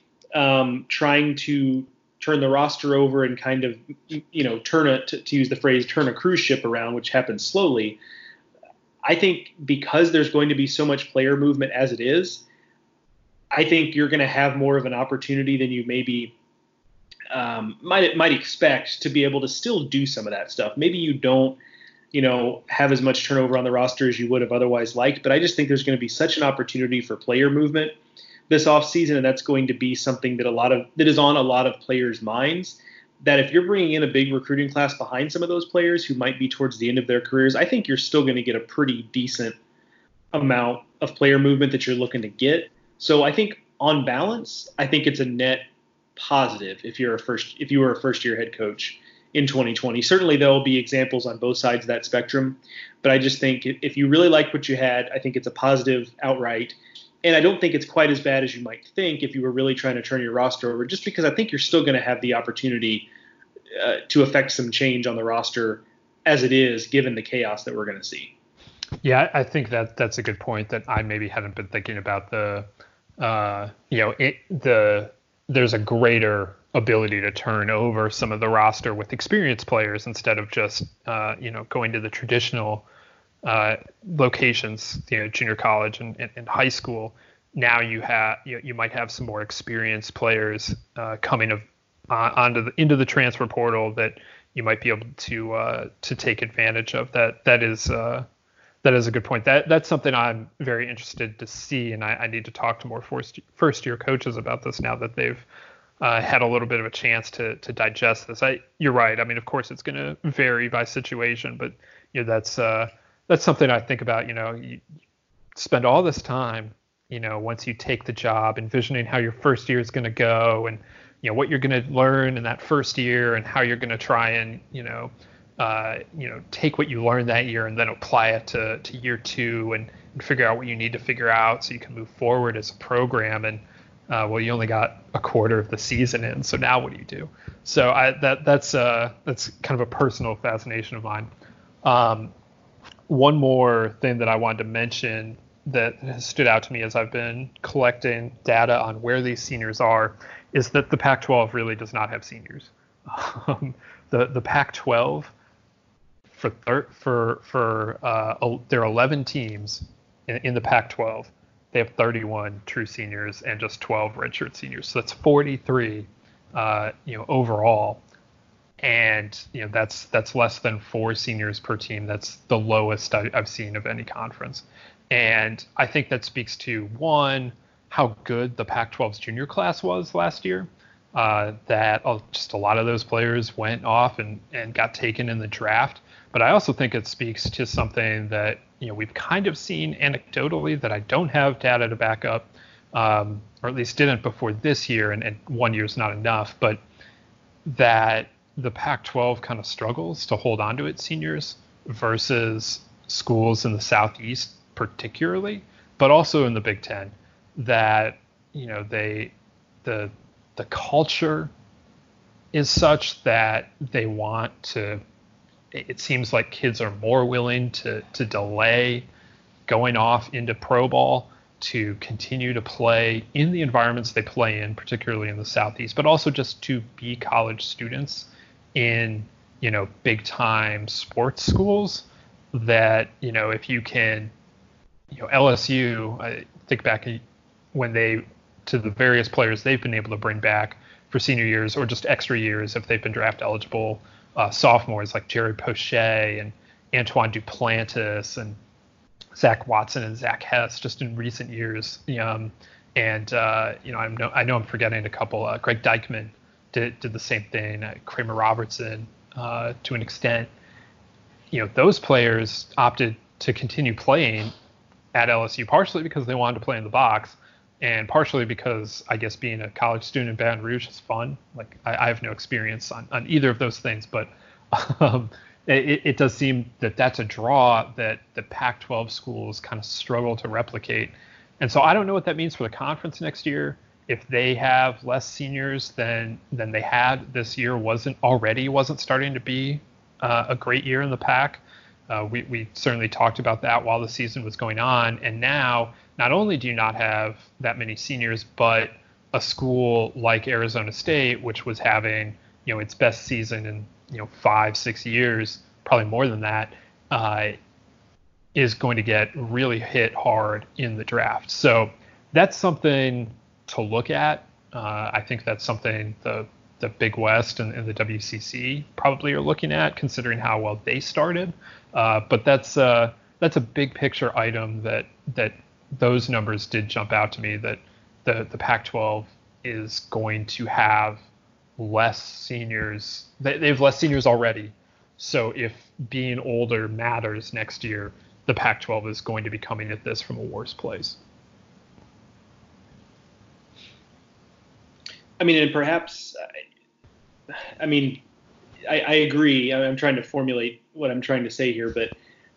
um, trying to turn the roster over and kind of, you know, turn it, to, to use the phrase, turn a cruise ship around, which happens slowly, I think because there's going to be so much player movement as it is, I think you're going to have more of an opportunity than you maybe um, might might expect to be able to still do some of that stuff. Maybe you don't, you know, have as much turnover on the roster as you would have otherwise liked, but I just think there's going to be such an opportunity for player movement this offseason, and that's going to be something that a lot of that is on a lot of players' minds. That if you're bringing in a big recruiting class behind some of those players who might be towards the end of their careers, I think you're still going to get a pretty decent amount of player movement that you're looking to get. So I think on balance, I think it's a net positive if you're a first if you were a first year head coach in twenty twenty. Certainly there will be examples on both sides of that spectrum, but I just think if you really like what you had, I think it's a positive outright. And I don't think it's quite as bad as you might think if you were really trying to turn your roster over, just because I think you're still going to have the opportunity uh, to affect some change on the roster as it is, given the chaos that we're going to see. Yeah, I think that that's a good point that I maybe hadn't been thinking about. The, uh, you know, it, the there's a greater ability to turn over some of the roster with experienced players instead of just, uh, you know, going to the traditional uh, locations, you know, junior college and, and, and high school. Now you have, you, you might have some more experienced players uh, coming of, uh, onto the, into the transfer portal that you might be able to uh, to take advantage of. That that is uh, that is a good point. That that's something I'm very interested to see, and I, I need to talk to more first first year coaches about this now that they've uh, had a little bit of a chance to to digest this. I you're right. I mean, of course, it's going to vary by situation, but you know that's uh, that's something I think about. You know, you spend all this time, you know, once you take the job, envisioning how your first year is going to go, and you know what you're going to learn in that first year, and how you're going to try and you know. Uh, you know, take what you learned that year and then apply it to, to year two and, and figure out what you need to figure out so you can move forward as a program. And uh, well, you only got a quarter of the season in, so now what do you do? So I, that that's uh, that's kind of a personal fascination of mine. Um, one more thing that I wanted to mention that has stood out to me as I've been collecting data on where these seniors are is that the Pac twelve really does not have seniors. Um, the the Pac twelve for thir- for for uh, there are eleven teams in, in the Pac twelve. They have thirty-one true seniors and just twelve redshirt seniors. So that's forty-three, uh, you know, overall. And you know that's that's less than four seniors per team. That's the lowest I, I've seen of any conference. And I think that speaks to one, how good the Pac twelve's junior class was last year. Uh, that uh, just a lot of those players went off and, and got taken in the draft. But I also think it speaks to something that, you know, we've kind of seen anecdotally that I don't have data to back up, um, or at least didn't before this year, and, and one year is not enough, but that the Pac twelve kind of struggles to hold on to its seniors versus schools in the Southeast particularly, but also in the Big Ten, that, you know, they, the, the culture is such that they want to, it seems like kids are more willing to to delay going off into pro ball to continue to play in the environments they play in, particularly in the Southeast, but also just to be college students in, you know, big time sports schools that, you know, if you can, you know, L S U, I think back when they, to the various players they've been able to bring back, for senior years or just extra years if they've been draft eligible. Uh, sophomores like Jerry Poche and Antoine Duplantis and Zach Watson and Zach Hess just in recent years. Um, and, uh, you know, I'm no, I know I'm forgetting a couple. Uh, Greg Dykman did, did the same thing. Uh, Kramer Robertson uh, to an extent. You know, those players opted to continue playing at L S U partially because they wanted to play in the box and partially because I guess being a college student in Baton Rouge is fun. Like I, I have no experience on, on either of those things, but um, it, it does seem that that's a draw that the Pac twelve schools kind of struggle to replicate. And so I don't know what that means for the conference next year. If they have less seniors than than they had this year, wasn't already wasn't starting to be uh, a great year in the Pac. Uh, we, we certainly talked about that while the season was going on. And now, not only do you not have that many seniors, but a school like Arizona State, which was having, you know, its best season in, you know, five, six years, probably more than that, uh, is going to get really hit hard in the draft. So that's something to look at. Uh, I think that's something the the Big West and, and the W C C probably are looking at, considering how well they started. Uh, but that's uh, that's a big picture item that that those numbers did jump out to me, that the, the Pac twelve is going to have less seniors. They, they have less seniors already. So if being older matters next year, the Pac twelve is going to be coming at this from a worse place. I mean, and perhaps, I mean, I, I agree. I'm trying to formulate what I'm trying to say here, but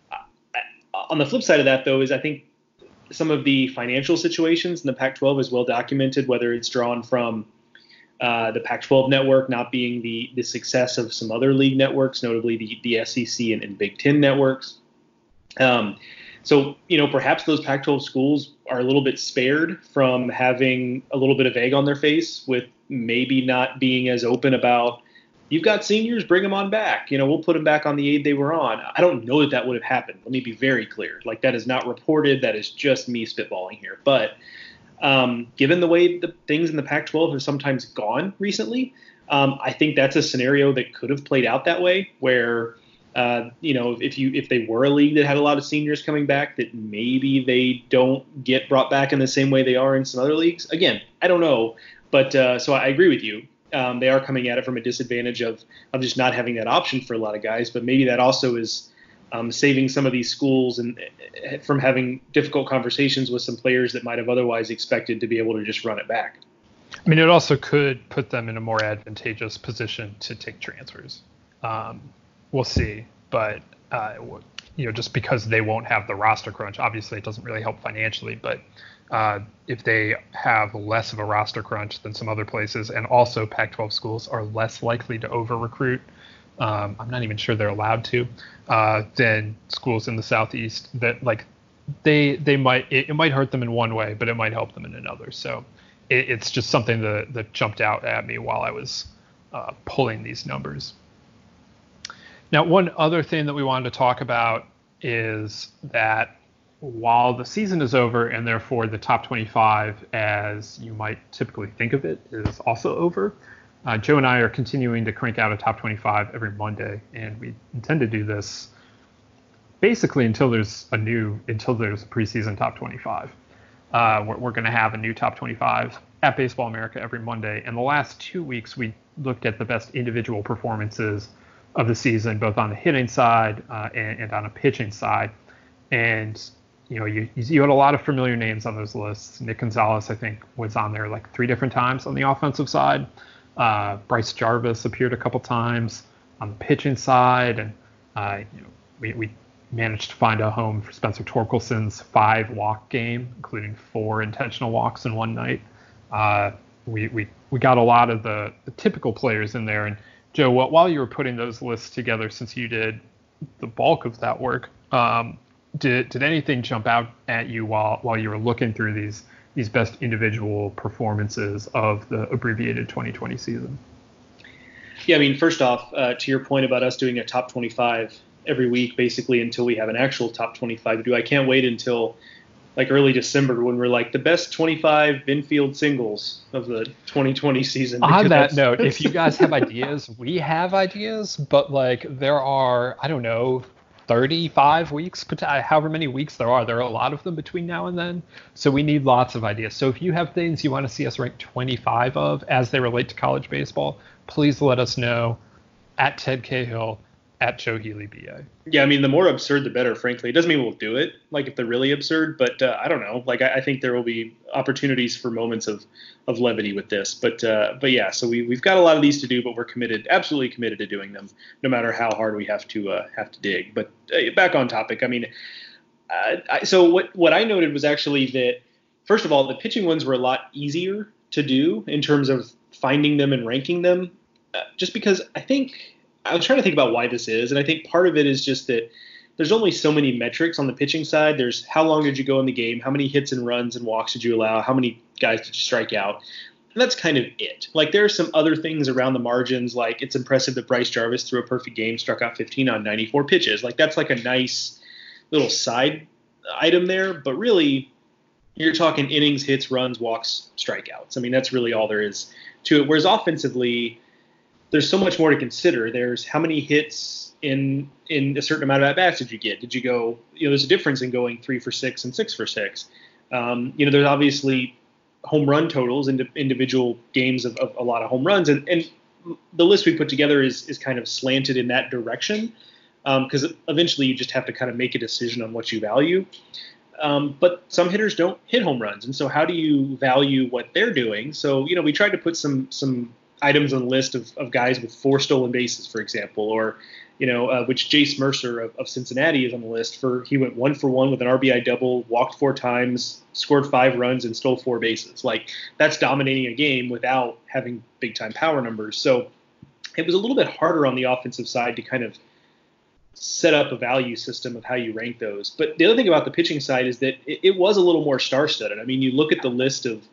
on the flip side of that, though, is I think some of the financial situations in the Pac twelve is well documented, whether it's drawn from uh, the Pac twelve network not being the the success of some other league networks, notably the, the S E C and, and Big Ten networks. Um, so, you know, perhaps those Pac twelve schools are a little bit spared from having a little bit of egg on their face with maybe not being as open about, you've got seniors, bring them on back. You know, we'll put them back on the aid they were on. I don't know that that would have happened. Let me be very clear. Like, that is not reported. That is just me spitballing here. But um, given the way the things in the Pac twelve have sometimes gone recently, um, I think that's a scenario that could have played out that way, where, uh, you know, if you if they were a league that had a lot of seniors coming back, that maybe they don't get brought back in the same way they are in some other leagues. Again, I don't know. But uh, so I agree with you. Um, they are coming at it from a disadvantage of of just not having that option for a lot of guys. But maybe that also is um, saving some of these schools and uh, from having difficult conversations with some players that might have otherwise expected to be able to just run it back. I mean, it also could put them in a more advantageous position to take transfers. Um, we'll see. But, uh, you know, just because they won't have the roster crunch, obviously it doesn't really help financially. But Uh, if they have less of a roster crunch than some other places, and also Pac twelve schools are less likely to over-recruit, um, I'm not even sure they're allowed to, uh, than schools in the Southeast, that like they they might it, it might hurt them in one way, but it might help them in another. So it, it's just something that, that jumped out at me while I was uh, pulling these numbers. Now, one other thing that we wanted to talk about is that while the season is over and therefore the top twenty-five, as you might typically think of it, is also over, uh, Joe and I are continuing to crank out a top twenty-five every Monday, and we intend to do this basically until there's a new, until there's a preseason top twenty-five. Uh, we're we're going to have a new top twenty-five at Baseball America every Monday, and the last two weeks we looked at the best individual performances of the season, both on the hitting side uh, and, and on a pitching side, and you know, you you had a lot of familiar names on those lists. Nick Gonzalez, I think, was on there like three different times on the offensive side. Uh, Bryce Jarvis appeared a couple times on the pitching side, and uh, you know, we we managed to find a home for Spencer Torkelson's five walk game, including four intentional walks in one night. Uh, we we we got a lot of the, the typical players in there. And Joe, while you were putting those lists together, since you did the bulk of that work, um, Did did anything jump out at you while while you were looking through these these best individual performances of the abbreviated twenty twenty season? Yeah, I mean, first off, uh, to your point about us doing a top twenty-five every week, basically until we have an actual top twenty-five to do, I can't wait until like early December when we're like the best twenty-five infield singles of the twenty twenty season. On that note, if you guys have ideas, we have ideas, but like there are, I don't know, thirty-five weeks, however many weeks there are. There are a lot of them between now and then. So we need lots of ideas. So if you have things you want to see us rank twenty-five of as they relate to college baseball, please let us know at Ted Cahill, at Joe Healy B A. Yeah, I mean, the more absurd, the better, frankly. It doesn't mean we'll do it, like, if they're really absurd, but uh, I don't know. Like, I, I think there will be opportunities for moments of, of levity with this. But, uh, but yeah, so we, we've got a lot of these to do, but we're committed, absolutely committed to doing them, no matter how hard we have to uh, have to dig. But uh, back on topic, I mean, uh, I, so what, what I noted was actually that, first of all, the pitching ones were a lot easier to do in terms of finding them and ranking them, uh, just because I think – I was trying to think about why this is, and I think part of it is just that there's only so many metrics on the pitching side. There's how long did you go in the game, how many hits and runs and walks did you allow, how many guys did you strike out, and that's kind of it. Like, there are some other things around the margins, like it's impressive that Bryce Jarvis threw a perfect game, struck out fifteen on ninety-four pitches. Like, that's like a nice little side item there, but really you're talking innings, hits, runs, walks, strikeouts. I mean, that's really all there is to it, whereas offensively – there's so much more to consider. There's how many hits in in a certain amount of at-bats did you get? Did you go, you know, there's a difference in going three for six and six for six. Um, you know, there's obviously home run totals in individual games of, of a lot of home runs. And, and the list we put together is is kind of slanted in that direction because um, eventually you just have to kind of make a decision on what you value. Um, but some hitters don't hit home runs. And so how do you value what they're doing? So, you know, we tried to put some some items on the list of, of guys with four stolen bases, for example, or, you know, uh, which Jace Mercer of, of Cincinnati is on the list for. He went one for one with an R B I double, walked four times, scored five runs, and stole four bases. Like, that's dominating a game without having big time power numbers. So it was a little bit harder on the offensive side to kind of set up a value system of how you rank those. But the other thing about the pitching side is that it, it was a little more star-studded. I mean, you look at the list of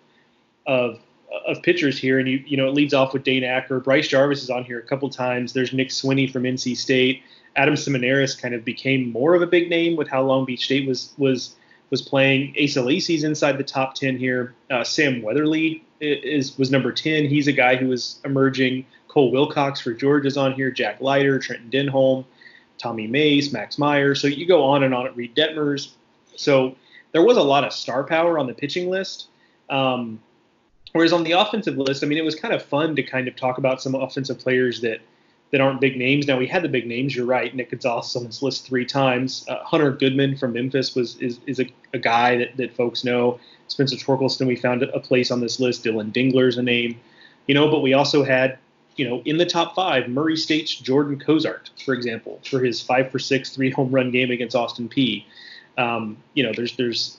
of of pitchers here, and you you know it leads off with Dane Acker. Bryce Jarvis is on here a couple times. There's Nick Swinney from N C State. Adam Seminaris kind of became more of a big name with how Long Beach State was was was playing. Asa Lacy's inside the top ten here. Uh, Sam Weatherly is was number ten. He's a guy who was emerging. Cole Wilcox for Georgia's on here. Jack Leiter, Trenton Denholm, Tommy Mace, Max Meyer. So you go on and on at Reed Detmers. So there was a lot of star power on the pitching list. Um, Whereas on the offensive list, I mean, it was kind of fun to kind of talk about some offensive players that, that aren't big names. Now, we had the big names. You're right. Nick Gonzalez on this list three times. Uh, Hunter Goodman from Memphis was is is a, a guy that, that folks know. Spencer Torkelson, we found a place on this list. Dylan Dingler's a name. You know, but we also had, you know, in the top five, Murray State's Jordan Cozart, for example, for his five for six, three home run game against Austin Peay. Um, you know, there's there's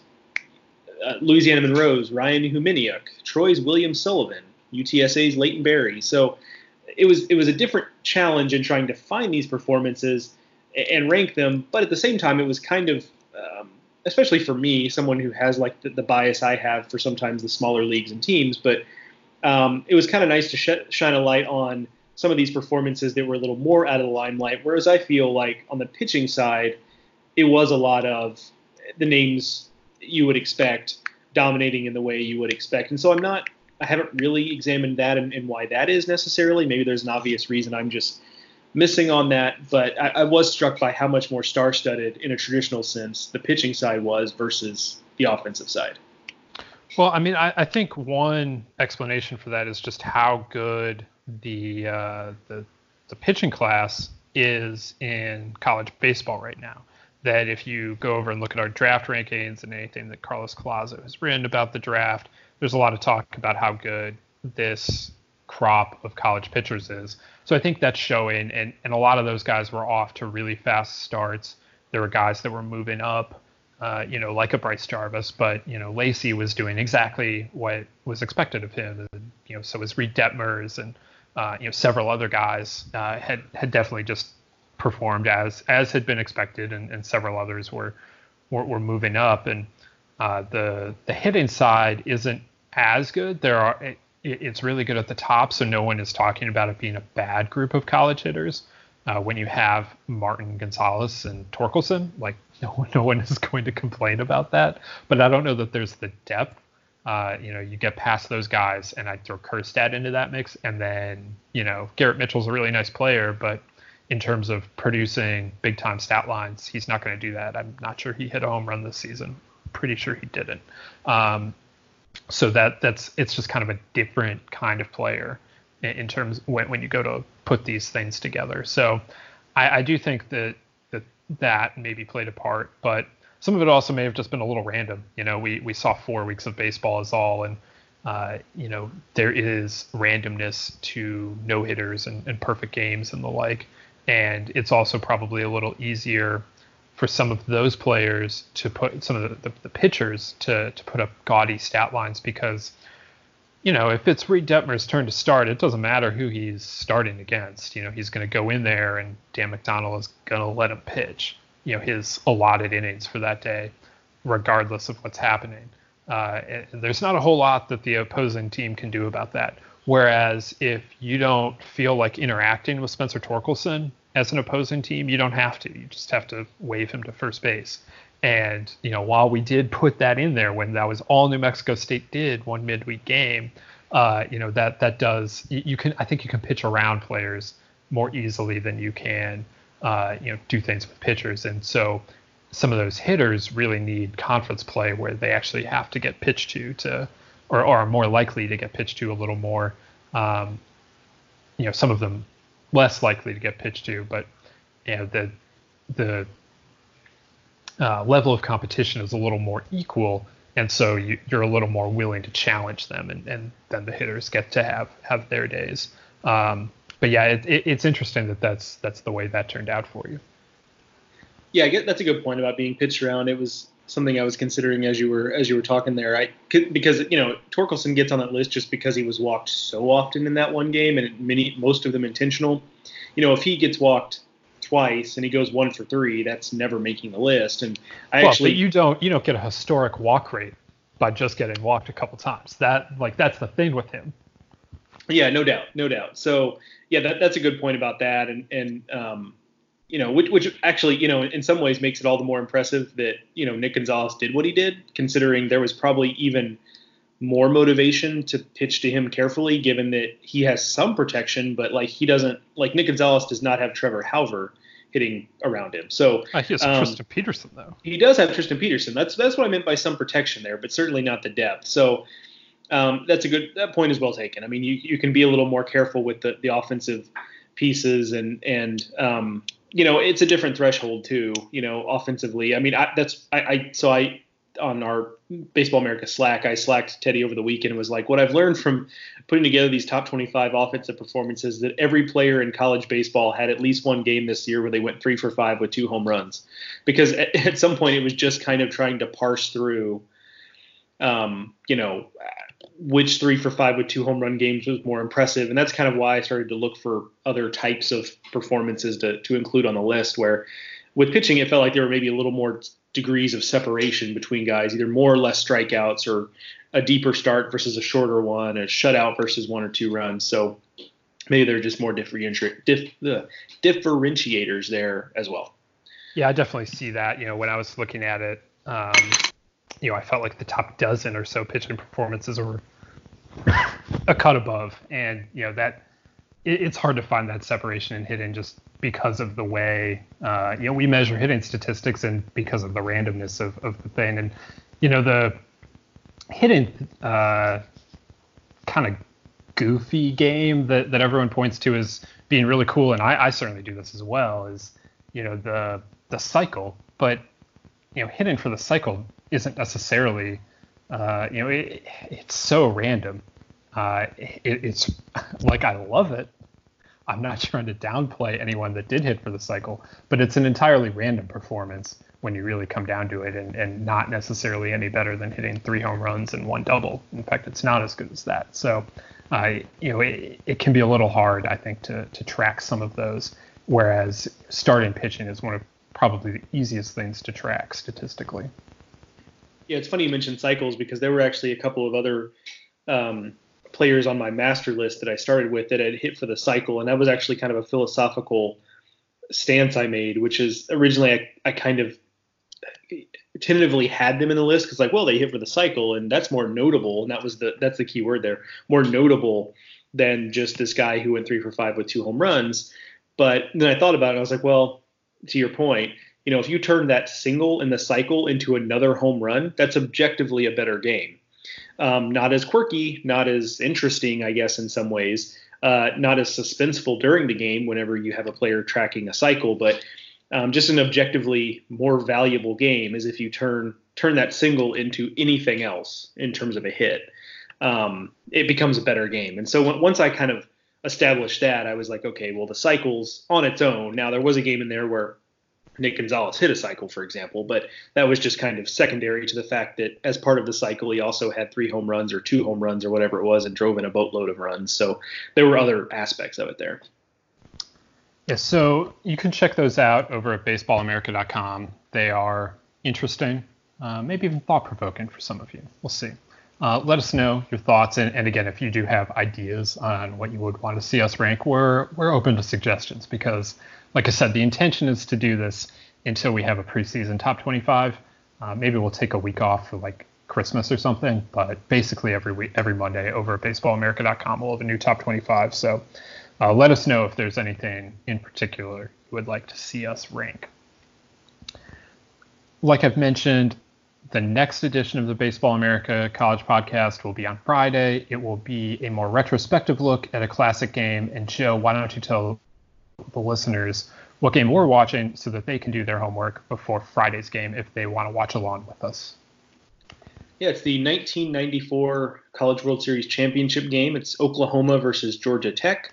Uh, Louisiana Monroe's Ryan Huminiuk, Troy's William Sullivan, U T S A's Leighton Berry. So it was it was a different challenge in trying to find these performances and rank them, but at the same time, it was kind of, um, especially for me, someone who has like the, the bias I have for sometimes the smaller leagues and teams, but um, it was kind of nice to sh- shine a light on some of these performances that were a little more out of the limelight, whereas I feel like on the pitching side, it was a lot of the names you would expect dominating in the way you would expect. And so I'm not, I haven't really examined that and, and why that is necessarily. Maybe there's an obvious reason I'm just missing on that, but I, I was struck by how much more star-studded in a traditional sense the pitching side was versus the offensive side. Well, I mean, I, I think one explanation for that is just how good the, uh, the the pitching class is in college baseball right now. That if you go over and look at our draft rankings and anything that Carlos Collazo has written about the draft, there's a lot of talk about how good this crop of college pitchers is. So I think that's showing, and, and a lot of those guys were off to really fast starts. There were guys that were moving up, uh, you know, like a Bryce Jarvis, but, you know, Lacy was doing exactly what was expected of him. And, you know, so was Reed Detmers and, uh, you know, several other guys uh, had, had definitely just performed as as had been expected, and, and several others were, were were moving up. And uh, the the hitting side isn't as good. There are it, it's really good at the top, so no one is talking about it being a bad group of college hitters. uh, when you have Martin Gonzalez and Torkelson, like no, no one is going to complain about that. But I don't know that there's the depth. Uh, you know, you get past those guys, and I throw Kerstad into that mix, and then you know Garrett Mitchell's a really nice player, but in terms of producing big time stat lines, he's not going to do that. I'm not sure he hit a home run this season. Pretty sure he didn't. Um, so that that's it's just kind of a different kind of player in, in terms when when you go to put these things together. So I, I do think that that that maybe played a part, but some of it also may have just been a little random. You know, we we saw four weeks of baseball is all, and uh, you know there is randomness to no hitters and, and perfect games and the like, and it's also probably a little easier for some of those players to put some of the, the, the pitchers to to put up gaudy stat lines because, you know, if it's Reed Detmer's turn to start, it doesn't matter who he's starting against. You know, he's going to go in there and Dan McDonald is going to let him pitch, you know, his allotted innings for that day, regardless of what's happening. Uh, there's not a whole lot that the opposing team can do about that. Whereas if you don't feel like interacting with Spencer Torkelson as an opposing team, you don't have to. You just have to wave him to first base. And, you know, while we did put that in there when that was all New Mexico State did one midweek game, uh, you know, that that does you can I think you can pitch around players more easily than you can, uh, you know, do things with pitchers. And so some of those hitters really need conference play where they actually have to get pitched to to or, or are more likely to get pitched to a little more. Um, you know, some of them less likely to get pitched to, but you know, the the uh, level of competition is a little more equal, and so you, you're a little more willing to challenge them, and, and then the hitters get to have have their days. Um, but yeah, it, it, it's interesting that that's that's the way that turned out for you. Yeah, I get that's a good point about being pitched around. It was something I was considering as you were as you were talking there. I could, because you know Torkelson gets on that list just because he was walked so often in that one game, and many most of them intentional. You know, if he gets walked twice and he goes one for three, that's never making the list. And I well, actually but you don't you don't get a historic walk rate by just getting walked a couple times. That like that's the thing with him. Yeah, no doubt, no doubt. So yeah, that that's a good point about that, and and um, you know, which which actually you know in some ways makes it all the more impressive that you know Nick Gonzalez did what he did, considering there was probably even more motivation to pitch to him carefully, given that he has some protection, but like he doesn't like Nick Gonzalez does not have Trevor Hauver hitting around him. So uh, he has um, Tristan Peterson though. He does have Tristan Peterson. That's that's what I meant by some protection there, but certainly not the depth. So um, that's a good that point is well taken. I mean, you, you can be a little more careful with the, the offensive pieces and and um, you know it's a different threshold too. You know, offensively. I mean, I, that's I, I so I. on our Baseball America Slack, I slacked Teddy over the weekend and was like, what I've learned from putting together these top twenty-five offensive performances that every player in college baseball had at least one game this year where they went three for five with two home runs. Because at, at some point it was just kind of trying to parse through, um, you know, which three for five with two home run games was more impressive. And that's kind of why I started to look for other types of performances to, to include on the list, where with pitching, it felt like there were maybe a little more degrees of separation between guys, either more or less strikeouts or a deeper start versus a shorter one, a shutout versus one or two runs. So maybe they're just more differenti- dif- the differentiators there as well. Yeah, I definitely see that. You know, when I was looking at it, um, you know, I felt like the top dozen or so pitching performances were a cut above. And, you know, that it, it's hard to find that separation in hitting just because of the way, uh, you know, we measure hitting statistics and because of the randomness of, of the thing. And, you know, the hitting uh, kind of goofy game that, that everyone points to as being really cool, and I, I certainly do this as well, is, you know, the the cycle. But, you know, hitting for the cycle isn't necessarily, uh, you know, it, it's so random. Uh, it, it's like, I love it. I'm not trying to downplay anyone that did hit for the cycle, but it's an entirely random performance when you really come down to it, and, and not necessarily any better than hitting three home runs and one double. In fact, it's not as good as that. So, uh, you know, it, it can be a little hard, I think, to, to track some of those, whereas starting pitching is one of probably the easiest things to track statistically. Yeah, it's funny you mentioned cycles, because there were actually a couple of other um, players on my master list that I started with that had hit for the cycle, and that was actually kind of a philosophical stance I made, which is originally I, I kind of tentatively had them in the list because like, well, they hit for the cycle and that's more notable. And that was the, that's the key word there, more notable than just this guy who went three for five with two home runs. But then I thought about it. I was like, well, to your point, you know, if you turn that single in the cycle into another home run, that's objectively a better game. Um, not as quirky, not as interesting, I guess, in some ways, uh, not as suspenseful during the game whenever you have a player tracking a cycle, but um, just an objectively more valuable game is if you turn turn that single into anything else in terms of a hit. Um, it becomes a better game. And so w- once I kind of established that, I was like, okay, well, the cycle's on its own. Now, there was a game in there where Nick Gonzalez hit a cycle, for example, but that was just kind of secondary to the fact that as part of the cycle, he also had three home runs or two home runs or whatever it was and drove in a boatload of runs. So there were other aspects of it there. Yeah, so you can check those out over at baseball america dot com. They are interesting, uh, maybe even thought-provoking for some of you. We'll see. Uh, let us know your thoughts. And, and again, if you do have ideas on what you would want to see us rank, we're we're open to suggestions because, like I said, the intention is to do this until we have a preseason top twenty-five. Uh, maybe we'll take a week off for like Christmas or something. But basically every week, every Monday over at baseball america dot com, we'll have a new top twenty-five. So uh, let us know if there's anything in particular you would like to see us rank. Like I've mentioned, the next edition of the Baseball America College Podcast will be on Friday. It will be a more retrospective look at a classic game. And Joe, why don't you tell the listeners what game we're watching so that they can do their homework before Friday's game if they want to watch along with us. Yeah, it's the nineteen ninety-four College World Series championship game. It's Oklahoma versus Georgia Tech.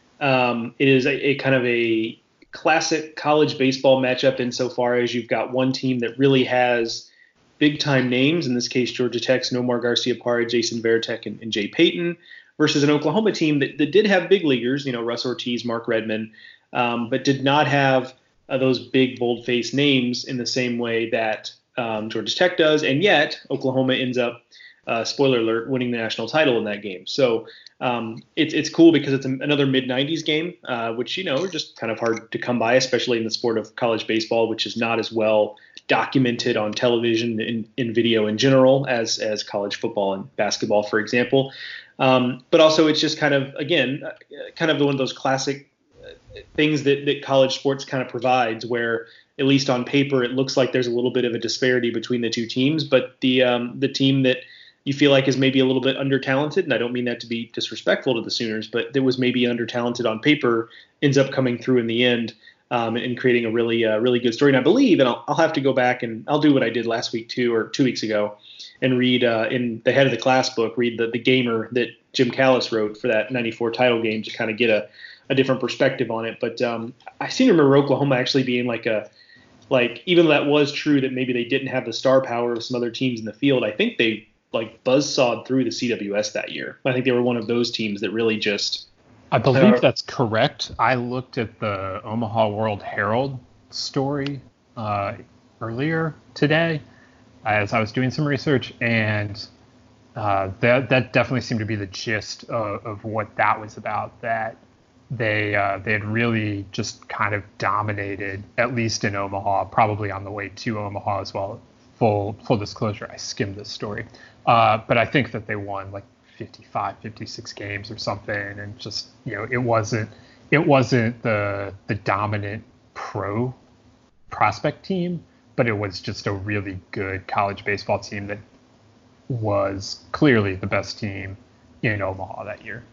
Um, it is a, a kind of a classic college baseball matchup insofar as you've got one team that really has big-time names, in this case Georgia Tech's Nomar Garciaparra, Jason Varitek, and, and Jay Payton, versus an Oklahoma team that, that did have big leaguers, you know, Russ Ortiz, Mark Redmond, um, but did not have uh, those big, bold-faced names in the same way that um, Georgia Tech does, and yet Oklahoma ends up, uh, spoiler alert, winning the national title in that game. So um, it's it's cool because it's a, another mid nineties game, uh, which, you know, are just kind of hard to come by, especially in the sport of college baseball, which is not as well documented on television and in video in general as as college football and basketball, for example. Um, but also it's just kind of, again, kind of one of those classic things that, that college sports kind of provides where, at least on paper, it looks like there's a little bit of a disparity between the two teams, but the um, the team that you feel like is maybe a little bit under-talented, and I don't mean that to be disrespectful to the Sooners, but that was maybe under-talented on paper, ends up coming through in the end um, and creating a really, uh, really good story. And I believe, and I'll, I'll have to go back and I'll do what I did last week too, or two weeks ago, and read uh, in the Head of the Class book, read the, the Gamer that Jim Callis wrote for that ninety-four title game to kind of get a, a different perspective on it. But um, I seem to remember Oklahoma actually being like a, like, even though that was true that maybe they didn't have the star power of some other teams in the field, I think they like buzzsawed through the C W S that year. I think they were one of those teams that really just. I believe uh, that's correct. I looked at the Omaha World Herald story uh, earlier today as I was doing some research, and uh, that that definitely seemed to be the gist of, of what that was about. That they uh, they had really just kind of dominated, at least in Omaha, probably on the way to Omaha as well. Full full disclosure, I skimmed this story, uh, but I think that they won like fifty-five, fifty-six games or something, and just, you know, it wasn't it wasn't the the dominant pro prospect team, but it was just a really good college baseball team that was clearly the best team in Omaha that year.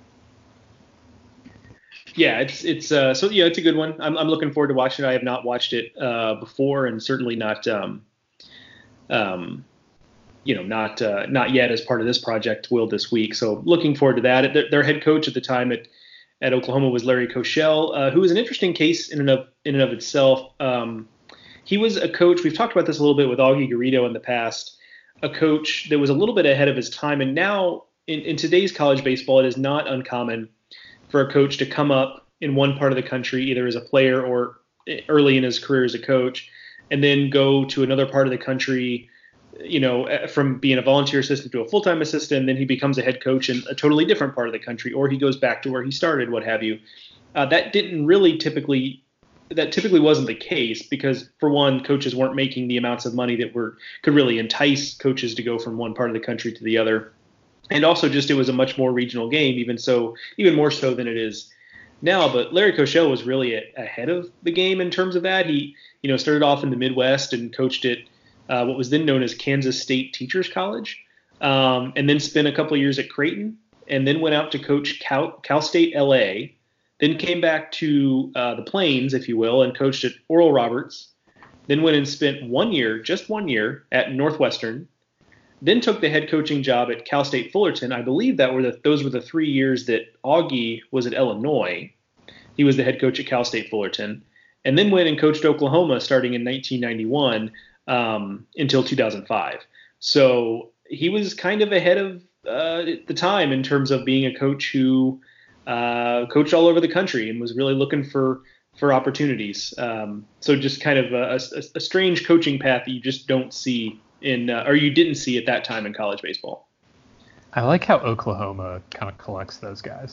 Yeah, it's it's uh, so yeah, it's a good one. I'm I'm looking forward to watching it. I have not watched it uh, before, and certainly not. Um, Um, you know, not uh, not yet as part of this project. Will this week. So looking forward to that. Their, their head coach at the time at, at Oklahoma was Larry Koshel, uh, who was an interesting case in and of in and of itself. Um, he was a coach. We've talked about this a little bit with Augie Garrido in the past. A coach that was a little bit ahead of his time, and now in, in today's college baseball, it is not uncommon for a coach to come up in one part of the country, either as a player or early in his career as a coach, and then go to another part of the country, you know, from being a volunteer assistant to a full-time assistant, then he becomes a head coach in a totally different part of the country, or he goes back to where he started, what have you. Uh, that didn't really typically that typically wasn't the case because, for one, coaches weren't making the amounts of money that were could really entice coaches to go from one part of the country to the other. And also just it was a much more regional game, even so, even more so than it is now. But Larry Koshel was really a, ahead of the game in terms of that. He, you know, started off in the Midwest and coached at uh, what was then known as Kansas State Teachers College, um, and then spent a couple of years at Creighton, and then went out to coach Cal, Cal State L A, then came back to uh, the Plains, if you will, and coached at Oral Roberts, then went and spent one year, just one year, at Northwestern, then took the head coaching job at Cal State Fullerton. I believe that were the, those were the three years that Augie was at Illinois. He was the head coach at Cal State Fullerton, and then went and coached Oklahoma starting in nineteen ninety-one um, until two thousand five. So he was kind of ahead of uh, the time in terms of being a coach who uh, coached all over the country and was really looking for for opportunities. Um, so just kind of a, a, a strange coaching path that you just don't see in, uh, or you didn't see at that time in college baseball. I like how Oklahoma kind of collects those guys.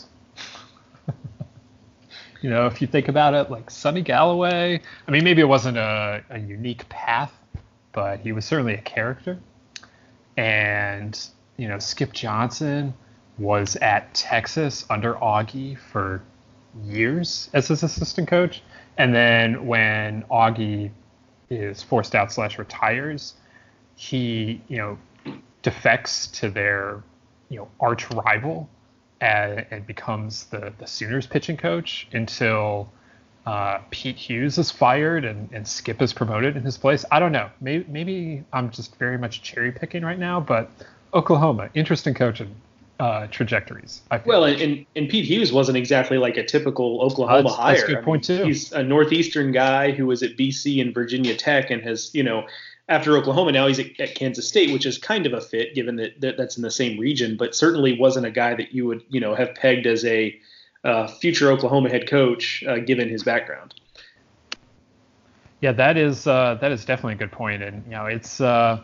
You know, if you think about it, like Sonny Galloway, I mean, maybe it wasn't a, a unique path, but he was certainly a character. And, you know, Skip Johnson was at Texas under Augie for years as his assistant coach. And then when Augie is forced out slash retires, he, you know, defects to their, you know, arch rival and, and becomes the, the Sooners pitching coach until uh, Pete Hughes is fired and, and Skip is promoted in his place. I don't know. Maybe, maybe I'm just very much cherry picking right now, but Oklahoma, interesting coaching uh, trajectories. I feel. Well, and, and Pete Hughes wasn't exactly like a typical Oklahoma that's, hire. That's a good point, I mean, too. He's a Northeastern guy who was at B C and Virginia Tech and has, you know, after Oklahoma, now he's at, at Kansas State, which is kind of a fit given that, that that's in the same region, but certainly wasn't a guy that you would, you know, have pegged as a uh, future Oklahoma head coach, uh, given his background. Yeah, that is uh, that is definitely a good point, and you know, it's uh,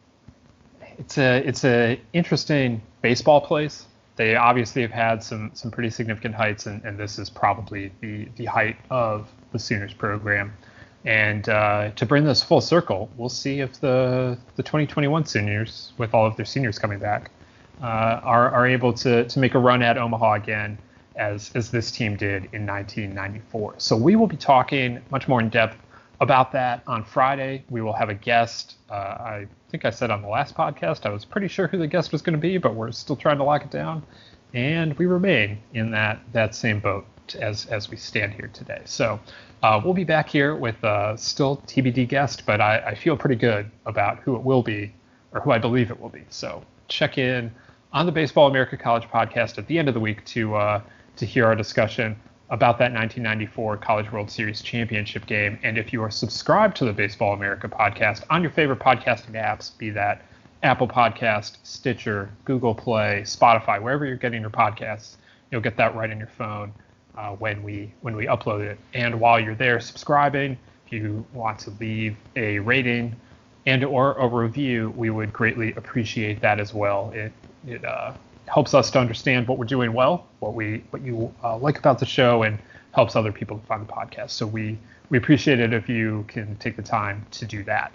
it's a it's a interesting baseball place. They obviously have had some some pretty significant heights, and, and this is probably the the height of the Sooners program. And uh, to bring this full circle, we'll see if the the twenty twenty-one Sooners, with all of their seniors coming back, uh, are are able to to make a run at Omaha again, as as this team did in nineteen ninety-four. So we will be talking much more in depth about that on Friday. We will have a guest. Uh, I think I said on the last podcast I was pretty sure who the guest was going to be, but we're still trying to lock it down, and we remain in that that same boat as as we stand here today. So. Uh, we'll be back here with uh, still T B D guest, but I, I feel pretty good about who it will be, or who I believe it will be. So check in on the Baseball America College podcast at the end of the week to uh, to hear our discussion about that nineteen ninety-four College World Series championship game. And if you are subscribed to the Baseball America podcast on your favorite podcasting apps, be that Apple Podcast, Stitcher, Google Play, Spotify, wherever you're getting your podcasts, you'll get that right in your phone. Uh, when we when we upload it. And while you're there subscribing, if you want to leave a rating and or a review, we would greatly appreciate that as well. It it uh, helps us to understand what we're doing well, what we what you uh, like about the show, and helps other people to find the podcast. So we we appreciate it if you can take the time to do that.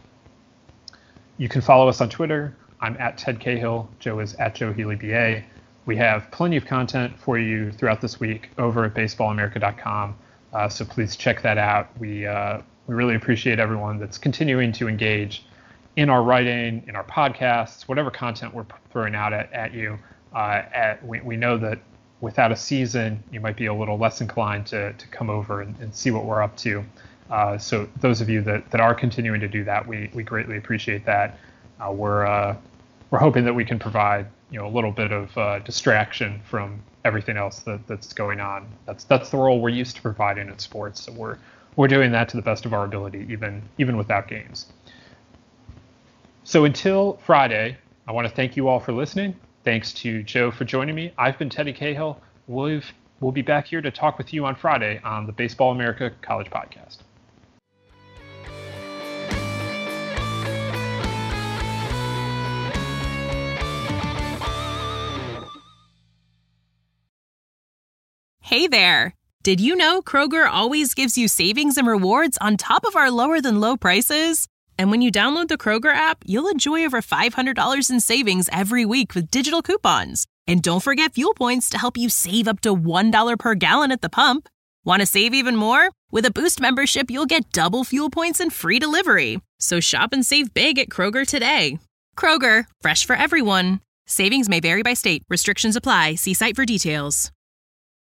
You can follow us on Twitter. I'm at Ted Cahill. Joe is at Joe Healy B A. We have plenty of content for you throughout this week over at baseball america dot com, uh, so please check that out. We uh, we really appreciate everyone that's continuing to engage in our writing, in our podcasts, whatever content we're throwing out at, at you. Uh, at, we, we know that without a season, you might be a little less inclined to, to come over and, and see what we're up to. Uh, so those of you that, that are continuing to do that, we, we greatly appreciate that. Uh, we're uh, we're hoping that we can provide you know, a little bit of uh, distraction from everything else that, that's going on. That's that's the role we're used to providing in sports. So we're we're doing that to the best of our ability, even even without games. So until Friday, I want to thank you all for listening. Thanks to Joe for joining me. I've been Teddy Cahill. We've, we'll be back here to talk with you on Friday on the Baseball America College Podcast. Hey there. Did you know Kroger always gives you savings and rewards on top of our lower-than-low prices? And when you download the Kroger app, you'll enjoy over five hundred dollars in savings every week with digital coupons. And don't forget fuel points to help you save up to one dollar per gallon at the pump. Want to save even more? With a Boost membership, you'll get double fuel points and free delivery. So shop and save big at Kroger today. Kroger, fresh for everyone. Savings may vary by state. Restrictions apply. See site for details.